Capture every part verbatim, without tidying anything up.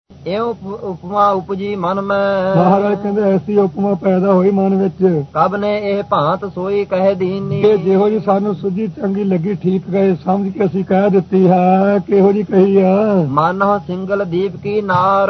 ਇਉ ਉਪਮਾ ਉਪਜੀ ਮਨ ਮੈਂ। ਮਹਾਰਾਜ ਕਹਿੰਦੇ ਐਸੀ ਉਪਮਾ ਪੈਦਾ ਹੋਈ ਮਨ ਵਿੱਚ। ਕਬ ਨੇ ਇਹ ਭਾਂਤ ਸੋਈ ਕਹਿ ਦੀਨੀ। ਕਿ ਜਿਹੋ ਜੀ ਸਾਨੂੰ ਸੁਝੀ ਚੰਗੀ ਲੱਗੀ ਠੀਕ ਗਏ ਸਮਝ ਕੇ ਅਸੀਂ ਕਹਿ ਦਿੱਤੀ ਹੈ। ਕਿਹੋ ਜੀ ਕਹੀ ਆ। ਮਾਨੋ ਸਿੰਗਲ ਦੀਪ ਕੀ ਨਾਰ।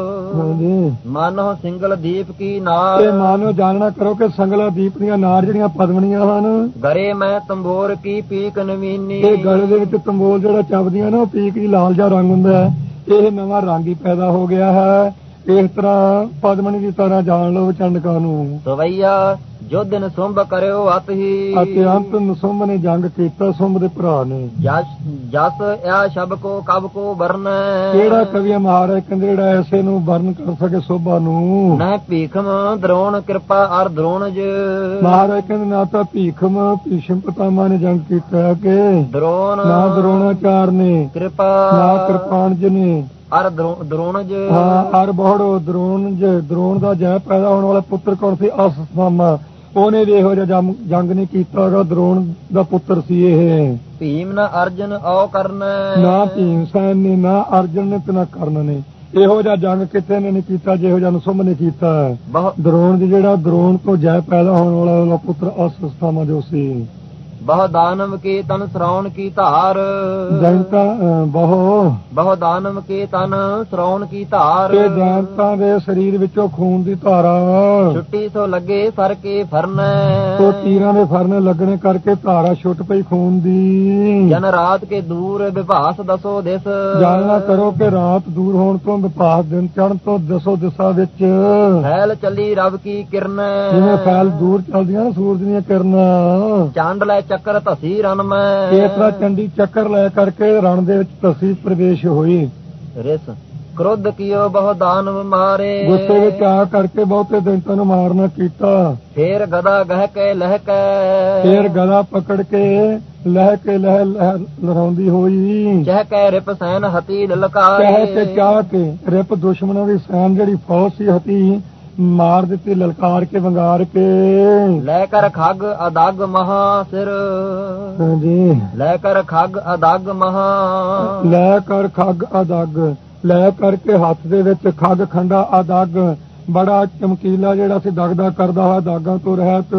ਹਾਂਜੀ ਮਾਨੋ ਸਿੰਗਲ ਦੀਪ ਕੀ ਨਾਰ। ਇਹ ਮਾਨੋ ਜਾਣਨਾ ਕਰੋ ਕਿ ਸੰਗਲਾ ਦੀਪ ਦੀਆਂ ਨਾਰ ਜਿਹੜੀਆਂ ਪਦਮਣੀਆਂ ਹਨ। ਗਰੇ ਮੈਂ ਤੰਬੋਰ ਕੀ ਪੀਕ ਨਵੀਨੀ। ਇਹ ਗਲੇ ਦੇ ਵਿੱਚ ਤੰਬੋਲ ਜਿਹੜਾ ਚੱਬਦੀਆਂ ਨਾ ਉਹ ਪੀਕ ਦੀ ਲਾਲ ਜਿਹਾ ਰੰਗ ਹੁੰਦਾ ਹੈ। ਇਹ ਨਵਾਂ ਰੰਗ ਹੀ ਪੈਦਾ ਹੋ ਗਿਆ ਹੈ। ਇਸ ਤਰ੍ਹਾਂ ਪਦਮਣੀ ਦੀ ਤਰ੍ਹਾਂ ਜਾਣ ਲਓ ਚੰਡਕਾਂ ਨੂੰ। ਸਵਈਆ ਜੋ ਦਿਨ ਸੁੰਭ ਕਰਿਓ ਅਤ ਹੀ। ਅਤੇ ਅੰਤ ਨਸੁੰਭ ਨੇ ਜੰਗ ਕੀਤਾ ਸੁੰਭ ਦੇ ਭਰਾ ਨੇ। ਜਸ ਇਹ ਸ਼ਬ ਕੋ ਕਬ ਕੋ ਵਰਨ। ਕਿਹੜਾ ਕਵੀ ਮਹਾਰਾਜ ਕਹਿੰਦੇ ਜਿਹੜਾ ਐਸੇ ਨੂੰ ਵਰਨ ਕਰ ਸਕੇ ਸੋਭਾ ਨੂੰ। ਨਾ ਭੀਖਮ ਦਰੋਣ ਕਿਰਪਾ ਅਰ ਦਰੋਣਜ। ਮਹਾਰਾਜ ਕਹਿੰਦੇ ਨਾ ਤਾਂ ਭੀਖਮ ਭੀਸ਼ਮ ਪਿਤਾਮਾ ਨੇ ਜੰਗ ਕੀਤਾ ਕਿ ਦਰੋਣ ਨਾ ਦਰੋਣਾਚਾਰ ਨੇ ਕਿਰਪਾ ਨਾ ਕਿਰਪਾਣਜ ਨੇ ਅਰ ਦਰੋਣਜ। ਹਾਂ ਅਰ ਬਹੁੜੋ ਦਰੋਣਜ। ਦਰੋਣ ਦਾ ਜੈ ਪੈਦਾ ਹੋਣ ਵਾਲਾ ਪੁੱਤਰ ਕੌਣ ਸੀ? ਅਸਥਾਮਾ। ਉਹਨੇ ਵੀ ਇਹੋ ਜਿਹਾ ਜੰਗ ਨਹੀਂ ਕੀਤਾ। ਦਰੋਣ ਦਾ ਪੁੱਤਰ ਸੀ ਇਹ। ਭੀਮ ਨਾ ਅਰਜਨ ਔ ਕਰਨ। ਨਾ ਭੀਮ ਸੈਨ ਨੇ ਨਾ ਅਰਜਨ ਨੇ ਤੇ ਨਾ ਕਰਨ ਨੇ ਇਹੋ ਜਿਹਾ ਜੰਗ ਕਿਤੇ ਨੇ ਨਹੀਂ ਕੀਤਾ ਜਿਹੋ ਜਿਹਾ ਨਸੁੰਭ ਨੇ ਕੀਤਾ। ਦਰੋਣ ਦੀ ਜਿਹੜਾ ਦਰੋਣ ਤੋਂ ਜੈ ਪੈਦਾ ਹੋਣ ਵਾਲਾ ਪੁੱਤਰ ਅਸਥਾਮਾ ਜੋ ਸੀ। ਬਹੁ ਦਾਨਵ ਕੇ ਤਨ ਸਰਾਉਣ ਕੀ ਧਾਰ। ਜਨਤਾ ਬਹੁ ਬਹੁ ਦਾਨਵ ਕੇ ਤਨ ਸਰਾਉਣ ਕੀ ਧਾਰ। ਤੇ ਜਨਤਾ ਦੇ ਸਰੀਰ ਵਿੱਚੋਂ ਖੂਨ ਦੀ ਧਾਰਾ ਛੁੱਟੀ ਸੋ ਲੱਗੇ ਸਰ ਕੇ ਫਰਨ। ਤੋ ਤੀਰਾਂ ਦੇ ਫਰਨ ਲੱਗਣੇ ਕਰਕੇ ਧਾਰਾ ਛੁੱਟ ਪਈ ਖੂਨ ਦੀ। ਜਨ ਰਾਤ ਕੇ ਦੂਰ ਵਿਭਾਸ ਦਸੋ ਦਿਸ। ਜਾਣਨਾ ਕਰੋ ਕਿ ਰਾਤ ਦੂਰ ਹੋਣ ਤੋਂ ਵਿਭਾਸ ਦਿਨ ਚੜ੍ਹਨ ਤੋਂ ਦਸੋ ਦਿਸ਼ਾ ਵਿੱਚ ਫੈਲ ਚੱਲੀ ਰਬ ਕੀ ਕਿਰਨ। ਜਿਵੇਂ ਫੈਲ ਦੂਰ ਚੱਲਦੀਆਂ ਨਾ ਸੂਰਜ ਦੀਆਂ ਕਿਰਨਾਂ। ਚੰਡ ਲੈ ਚੱਕਰ ਧਸੀ ਰਨ ਮੈਂ। ਇਸ ਤਰ੍ਹਾਂ ਚੰਡੀ ਚੱਕਰ ਲੈ ਕਰਕੇ ਰਣ ਦੇ ਵਿੱਚ ਧਸੀ ਪ੍ਰਵੇਸ਼ ਹੋਈ। ਰਿਸ ਕ੍ਰੋਧ ਕੀਓ ਬਹੁ ਦਾਨਵ ਮਾਰੇ। ਗੁੱਸੇ ਵਿੱਚ ਆ ਕਰਕੇ ਬਹੁਤੇ ਦੈਂਤਾਂ ਨੂੰ ਮਾਰਨਾ ਕੀਤਾ। ਫੇਰ ਗਦਾ ਗਹਿ ਕੇ ਲਹਿ ਕੇ। ਫੇਰ ਗਦਾ ਪਕੜ ਕੇ ਲਹਿ ਕੇ ਲਹਿ ਲਹਿਰਾਉਂਦੀ ਹੋਈ। ਚਹਿ ਕੇ ਰਿਪ ਸੈਨ ਹਤੀ ਲਲਕਾਰੇ। ਕਹਿ ਕੇ ਚਾਹ ਕੇ ਰਿਪ ਦੁਸ਼ਮਣਾਂ ਦੀ ਸੈਨ ਜਿਹੜੀ ਫੌਜ ਸੀ ਹਤੀ ਮਾਰ ਦਿੱਤੀ ਲਲਕਾਰ ਕੇ ਵੰਗਾਰ ਕੇ। ਲੈ ਕਰ ਖੱਗ ਅਦਗ ਮਹਾ ਸਿਰ। ਹਾਂਜੀ ਲੈ ਕਰ ਖੱਗ ਅਦਗ ਮਹਾ। ਲੈ ਕਰ ਖੱਗ ਅਦਗ ਲੈ ਕਰਕੇ ਹੱਥ ਦੇ ਵਿੱਚ ਖੱਗ ਖੰਡਾ ਅਦਗ ਬੜਾ ਚਮਕੀਲਾ ਜਿਹੜਾ ਸੀ ਦਗਦਾ ਕਰਦਾ ਹੋਇਆ ਦਾਗਾਂ ਤੋਂ ਰਹਿਤ।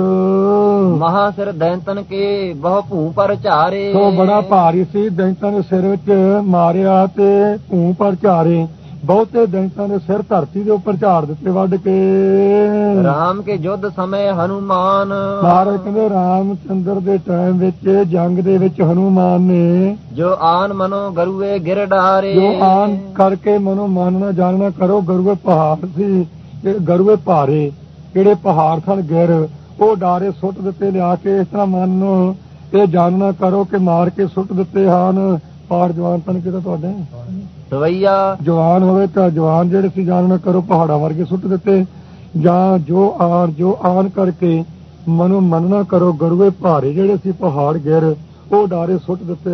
ਮਹਾ ਸਿਰ ਦੈਂਤਨ ਕੇ ਬਹੁ ਭੂ ਪਰ ਝਾਰੇ। ਸੋ ਬੜਾ ਭਾਰੀ ਸੀ ਦੈਂਤਾਂ ਦੇ ਸਿਰ ਵਿੱਚ ਮਾਰਿਆ ਤੇ ਭੂ ਪਰ ਝਾਰੇ। ਬਹੁਤੇ ਦੈਂਤਾਂ ਦੇ ਸਿਰ ਧਰਤੀ ਦੇ ਉੱਪਰ ਝਾੜ ਦਿੱਤੇ ਵੱਢ ਕੇ। ਰਾਮ ਕੇ ਯੁੱਧ ਸਮੇਂ ਹਨੂਮਾਨ। ਮਹਾਰਾਜ ਕਹਿੰਦੇ ਰਾਮ ਚੰਦਰ ਦੇ ਟਾਈਮ ਵਿੱਚ ਜੰਗ ਦੇ ਵਿੱਚ ਹਨੂਮਾਨ ਨੇ ਜੋ ਆਨ ਮਨੋ ਗਰੂਏ ਗਿਰ ਡਾਰੇ। ਜੋ ਆਨ ਕਰਕੇ ਮਨੋ ਮਾਨਣਾ ਜਾਣਨਾ ਕਰੋ ਗਰੂਏ ਪਹਾੜ ਸੀ ਗਰੂਏ ਭਾਰੇ ਜਿਹੜੇ ਪਹਾੜ ਸਨ ਗਿਰ ਉਹ ਡਾਰੇ ਸੁੱਟ ਦਿੱਤੇ ਲਿਆ ਕੇ। ਇਸ ਤਰ੍ਹਾਂ ਮੰਨੋ ਇਹ ਜਾਣਨਾ ਕਰੋ ਕਿ ਮਾਰ ਕੇ ਸੁੱਟ ਦਿੱਤੇ ਹਨ। ਪਹਾੜ ਜਵਾਨ ਤਨ ਕਿਹਦਾ ਤੁਹਾਡੇ ਸਵਈਆ ਜਵਾਨ ਹੋਵੇ ਤਾਂ ਜਵਾਨ ਜਿਹੜੇ ਸੀ ਜਾਣਨਾ ਕਰੋ ਪਹਾੜਾਂ ਵਰਗੇ ਸੁੱਟ ਦਿੱਤੇ। ਜਾਂ ਜੋ ਆਰ ਜੋ ਆਨ ਕਰਕੇ ਮਨੋਂ ਮੰਨਣਾ ਕਰੋ ਗਰੂਏ ਭਾਰੇ ਜਿਹੜੇ ਸੀ ਪਹਾੜ ਗਿਰ ਉਹ ਡਾਰੇ ਸੁੱਟ ਦਿੱਤੇ।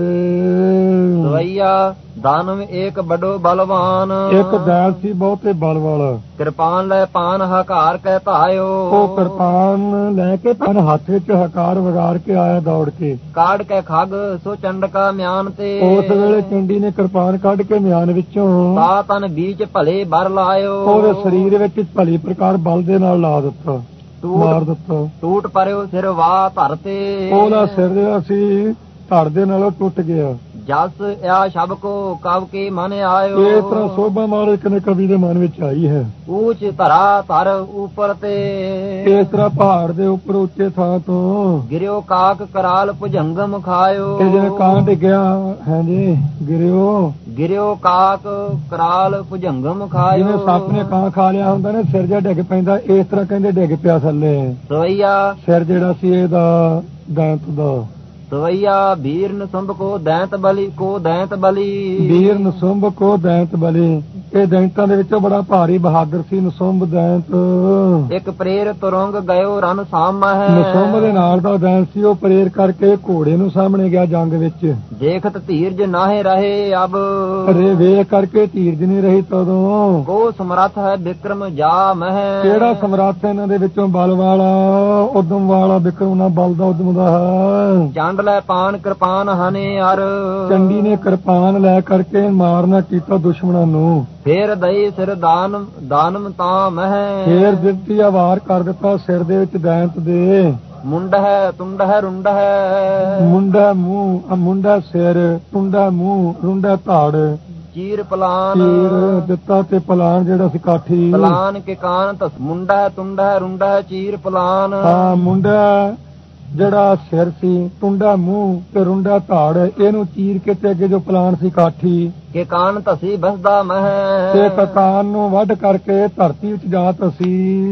ਸਵਈਆ ਦਾਨਵ ਏਕ ਵੱਡੋ ਬਲਵਾਨ। ਇੱਕ ਦੈਲ ਸੀ ਬਹੁਤੇ ਬਲ ਵਾਲਾ। ਕਿਰਪਾਨ ਲੈ ਪਾਨ ਹਕਾਰ ਕਹਿ ਧਾਇਓ। ਉਹ ਕਿਰਪਾਨ ਲੈ ਕੇ ਪਾਨ ਹੱਥ ਵਿੱਚ ਹਕਾਰ ਵਗਾਰ ਕੇ ਆਇਆ ਦੌੜ ਕੇ। ਕਾੜ ਕੇ ਖੱਗ ਸੋ ਚੰਡਕਾ ਮਿਆਨ ਤੇ। ਉਸ ਵੇਲੇ ਚੰਡੀ ਨੇ ਕਿਰਪਾਨ ਕੱਢ ਕੇ ਮਿਆਨ ਵਿੱਚੋਂ ਤਾ ਤਨ ਬੀਚ ਭਲੇ ਬਰ ਲਾਇਓ। ਉਹਦੇ ਸਰੀਰ ਵਿੱਚ ਭਲੀ ਪ੍ਰਕਾਰ ਬਲ ਦੇ ਨਾਲ ਲਾ ਦਿੱਤਾ ਮਾਰ ਦਿੱਤਾ। ਟੂਟ ਪਰਿਓ ਸਿਰ ਵਾਹ ਧਰਤੇ। ਉਹਦਾ ਸਿਰ ਜਿਹੜਾ ਸੀ ਧੜ ਦੇ ਨਾਲੋਂ ਟੁੱਟ ਗਿਆ। ਜਸ ਆ ਸ਼ਬ ਕੋ ਕਬ ਕੇ ਮਨ ਆਇਓ। ਇਸ ਤਰ੍ਹਾਂ ਸੋਭਾ ਮਾਲਕ ਨੇ ਕਵੀ ਦੇ ਮਨ ਵਿੱਚ ਆਈ ਹੈ। ਉੱਚ ਧਰਾ ਧਰ ਉੱਪਰ ਤੇ। ਇਸ ਤਰ੍ਹਾਂ ਪਹਾੜ ਦੇ ਉੱਪਰ ਉੱਚੇ ਥਾਂ ਤੋਂ ਗਿਰਿਓ ਕਾਕ ਕਰਾਲ ਭੁਜੰਗਮ ਖਾਇਓ। ਤੇ ਜਿਵੇਂ ਕਾਂ ਡਿੱਗਿਆ ਹਾਂਜੀ ਗਿਰਿਓ ਗਿਰਿਓ ਕਾਕ ਕਰਾਲ ਭੁਜੰਗਮ ਖਾਇਓ। ਜਿਵੇਂ ਸੱਪ ਨੇ ਕਾਂ ਖਾ ਲਿਆ ਹੁੰਦਾ ਨਾ ਸਿਰ ਜਿਹਾ ਡਿੱਗ ਪੈਂਦਾ ਇਸ ਤਰ੍ਹਾਂ ਕਹਿੰਦੇ ਡਿੱਗ ਪਿਆ ਥੱਲੇ। ਸਵਈਆ ਸਿਰ ਜਿਹੜਾ ਸੀ ਇਹਦਾ ਦੈਂਤ ਦਾ। ਸਵਈਆ ਵੀਰ ਨਸੁੰਭ ਕੋ ਦੈਂਤ ਬਲੀ ਕੋ ਦੈਂਤ ਬਲੀ। ਵੀਰ ਨਸੁੰਭ ਕੋ ਦੈਂਤ ਬਲੀ। ਇਹ ਦੈਂਤਾਂ ਦੇ ਵਿੱਚੋਂ ਬੜਾ ਭਾਰੀ ਬਹਾਦਰ ਸੀ ਨਸੁੰਭ ਦੈਂਤ। ਇੱਕ ਪ੍ਰੇਰ ਤੁਰੰਗ ਗਇਓ ਰਨ ਸਾਹਮਹਿ। ਨਸੁੰਭ ਦੇ ਨਾਲ ਦਾ ਦੈਂਤ ਸੀ ਉਹ ਪ੍ਰੇਰ ਕਰਕੇ ਘੋੜੇ ਨੂੰ ਸਾਹਮਣੇ ਗਿਆ ਜੰਗ ਵਿੱਚ। ਦੇਖਤ ਧੀਰਜ ਨਾਹੇ ਰਹੇ ਅਬ। ਅਰੇ ਵੇਖ ਕਰਕੇ ਧੀਰਜ ਨਹੀਂ ਰਹੀ ਤਦੋਂ। ਕੋ ਸਮਰੱਥ ਹੈ ਬਿਕਰਮ ਜਾ ਮਹਿ। ਕਿਹੜਾ ਸਮਰੱਥ ਇਹਨਾਂ ਦੇ ਵਿੱਚੋਂ ਬਲ ਵਾਲਾ ਉਦਮ ਵਾਲਾ ਬਿਕਰਮ ਨਾ ਬਲ ਦਾ ਉਦਮ ਦਾ ਹੈ। ਚੰਡ ਲੈ ਪਾਨ ਕਿਰਪਾਨ ਹਨੇ ਅਰ। ਚੰਡੀ ਨੇ ਕਿਰਪਾਨ ਲੈ ਕਰਕੇ ਮਾਰਨਾ ਕੀਤਾ ਦੁਸ਼ਮਣਾਂ ਨੂੰ। ਫੇਰ ਦਈ ਸਿਰ ਦਾਨ ਦਾਨਮ ਤਾਂ ਮਹਿ। ਫੇਰ ਦਿੱਤੀ ਵਾਰ ਕਰ ਦਿੱਤਾ ਸਿਰ ਦੇ ਵਿੱਚ ਦੈਂਤ ਦੇ। ਮੁੰਡ ਹੈ ਤੁੰਡ ਹੈ ਰੁੰਡ ਹੈ। ਮੁੰਡਾ ਮੂੰਹ ਮੁੰਡਾ ਸਿਰ ਟੁੰਡਾ ਮੂੰਹ ਰੁੰਡਾ ਧੜ। ਚੀਰ ਪਲਾਨ ਚੀਰ ਦਿੱਤਾ ਤੇ ਪਲਾਨ ਜਿਹੜਾ ਸੀ ਕਾਠੀ। ਪਲਾਨ ਕੇ ਕਾਨ ਤਸ ਮੁੰਡਾ ਹੈ ਤੁੰਡਾ ਹੈ ਰੁੰਡਾ ਹੈ ਚੀਰ ਪਲਾਨ। ਹਾਂ ਮੁੰਡਾ ਜਿਹੜਾ ਸਿਰ ਸੀ ਟੁੰਡਾ ਮੂੰਹ ਤੇ ਰੁੰਡਾ ਧੜ ਇਹਨੂੰ ਚੀਰ ਕੇ ਤੇ ਅੱਗੇ ਜੋ ਪਲਾਨ ਸੀ ਕਾਠੀ ਕੇ ਕਾਨ ਧਸੀ ਬਸਦਾ ਮਹਿ। ਤੇ ਕਕਾਨ ਨੂੰ ਵੱਢ ਕਰਕੇ ਧਰਤੀ ਵਿੱਚ ਜਾ ਧਸੀ।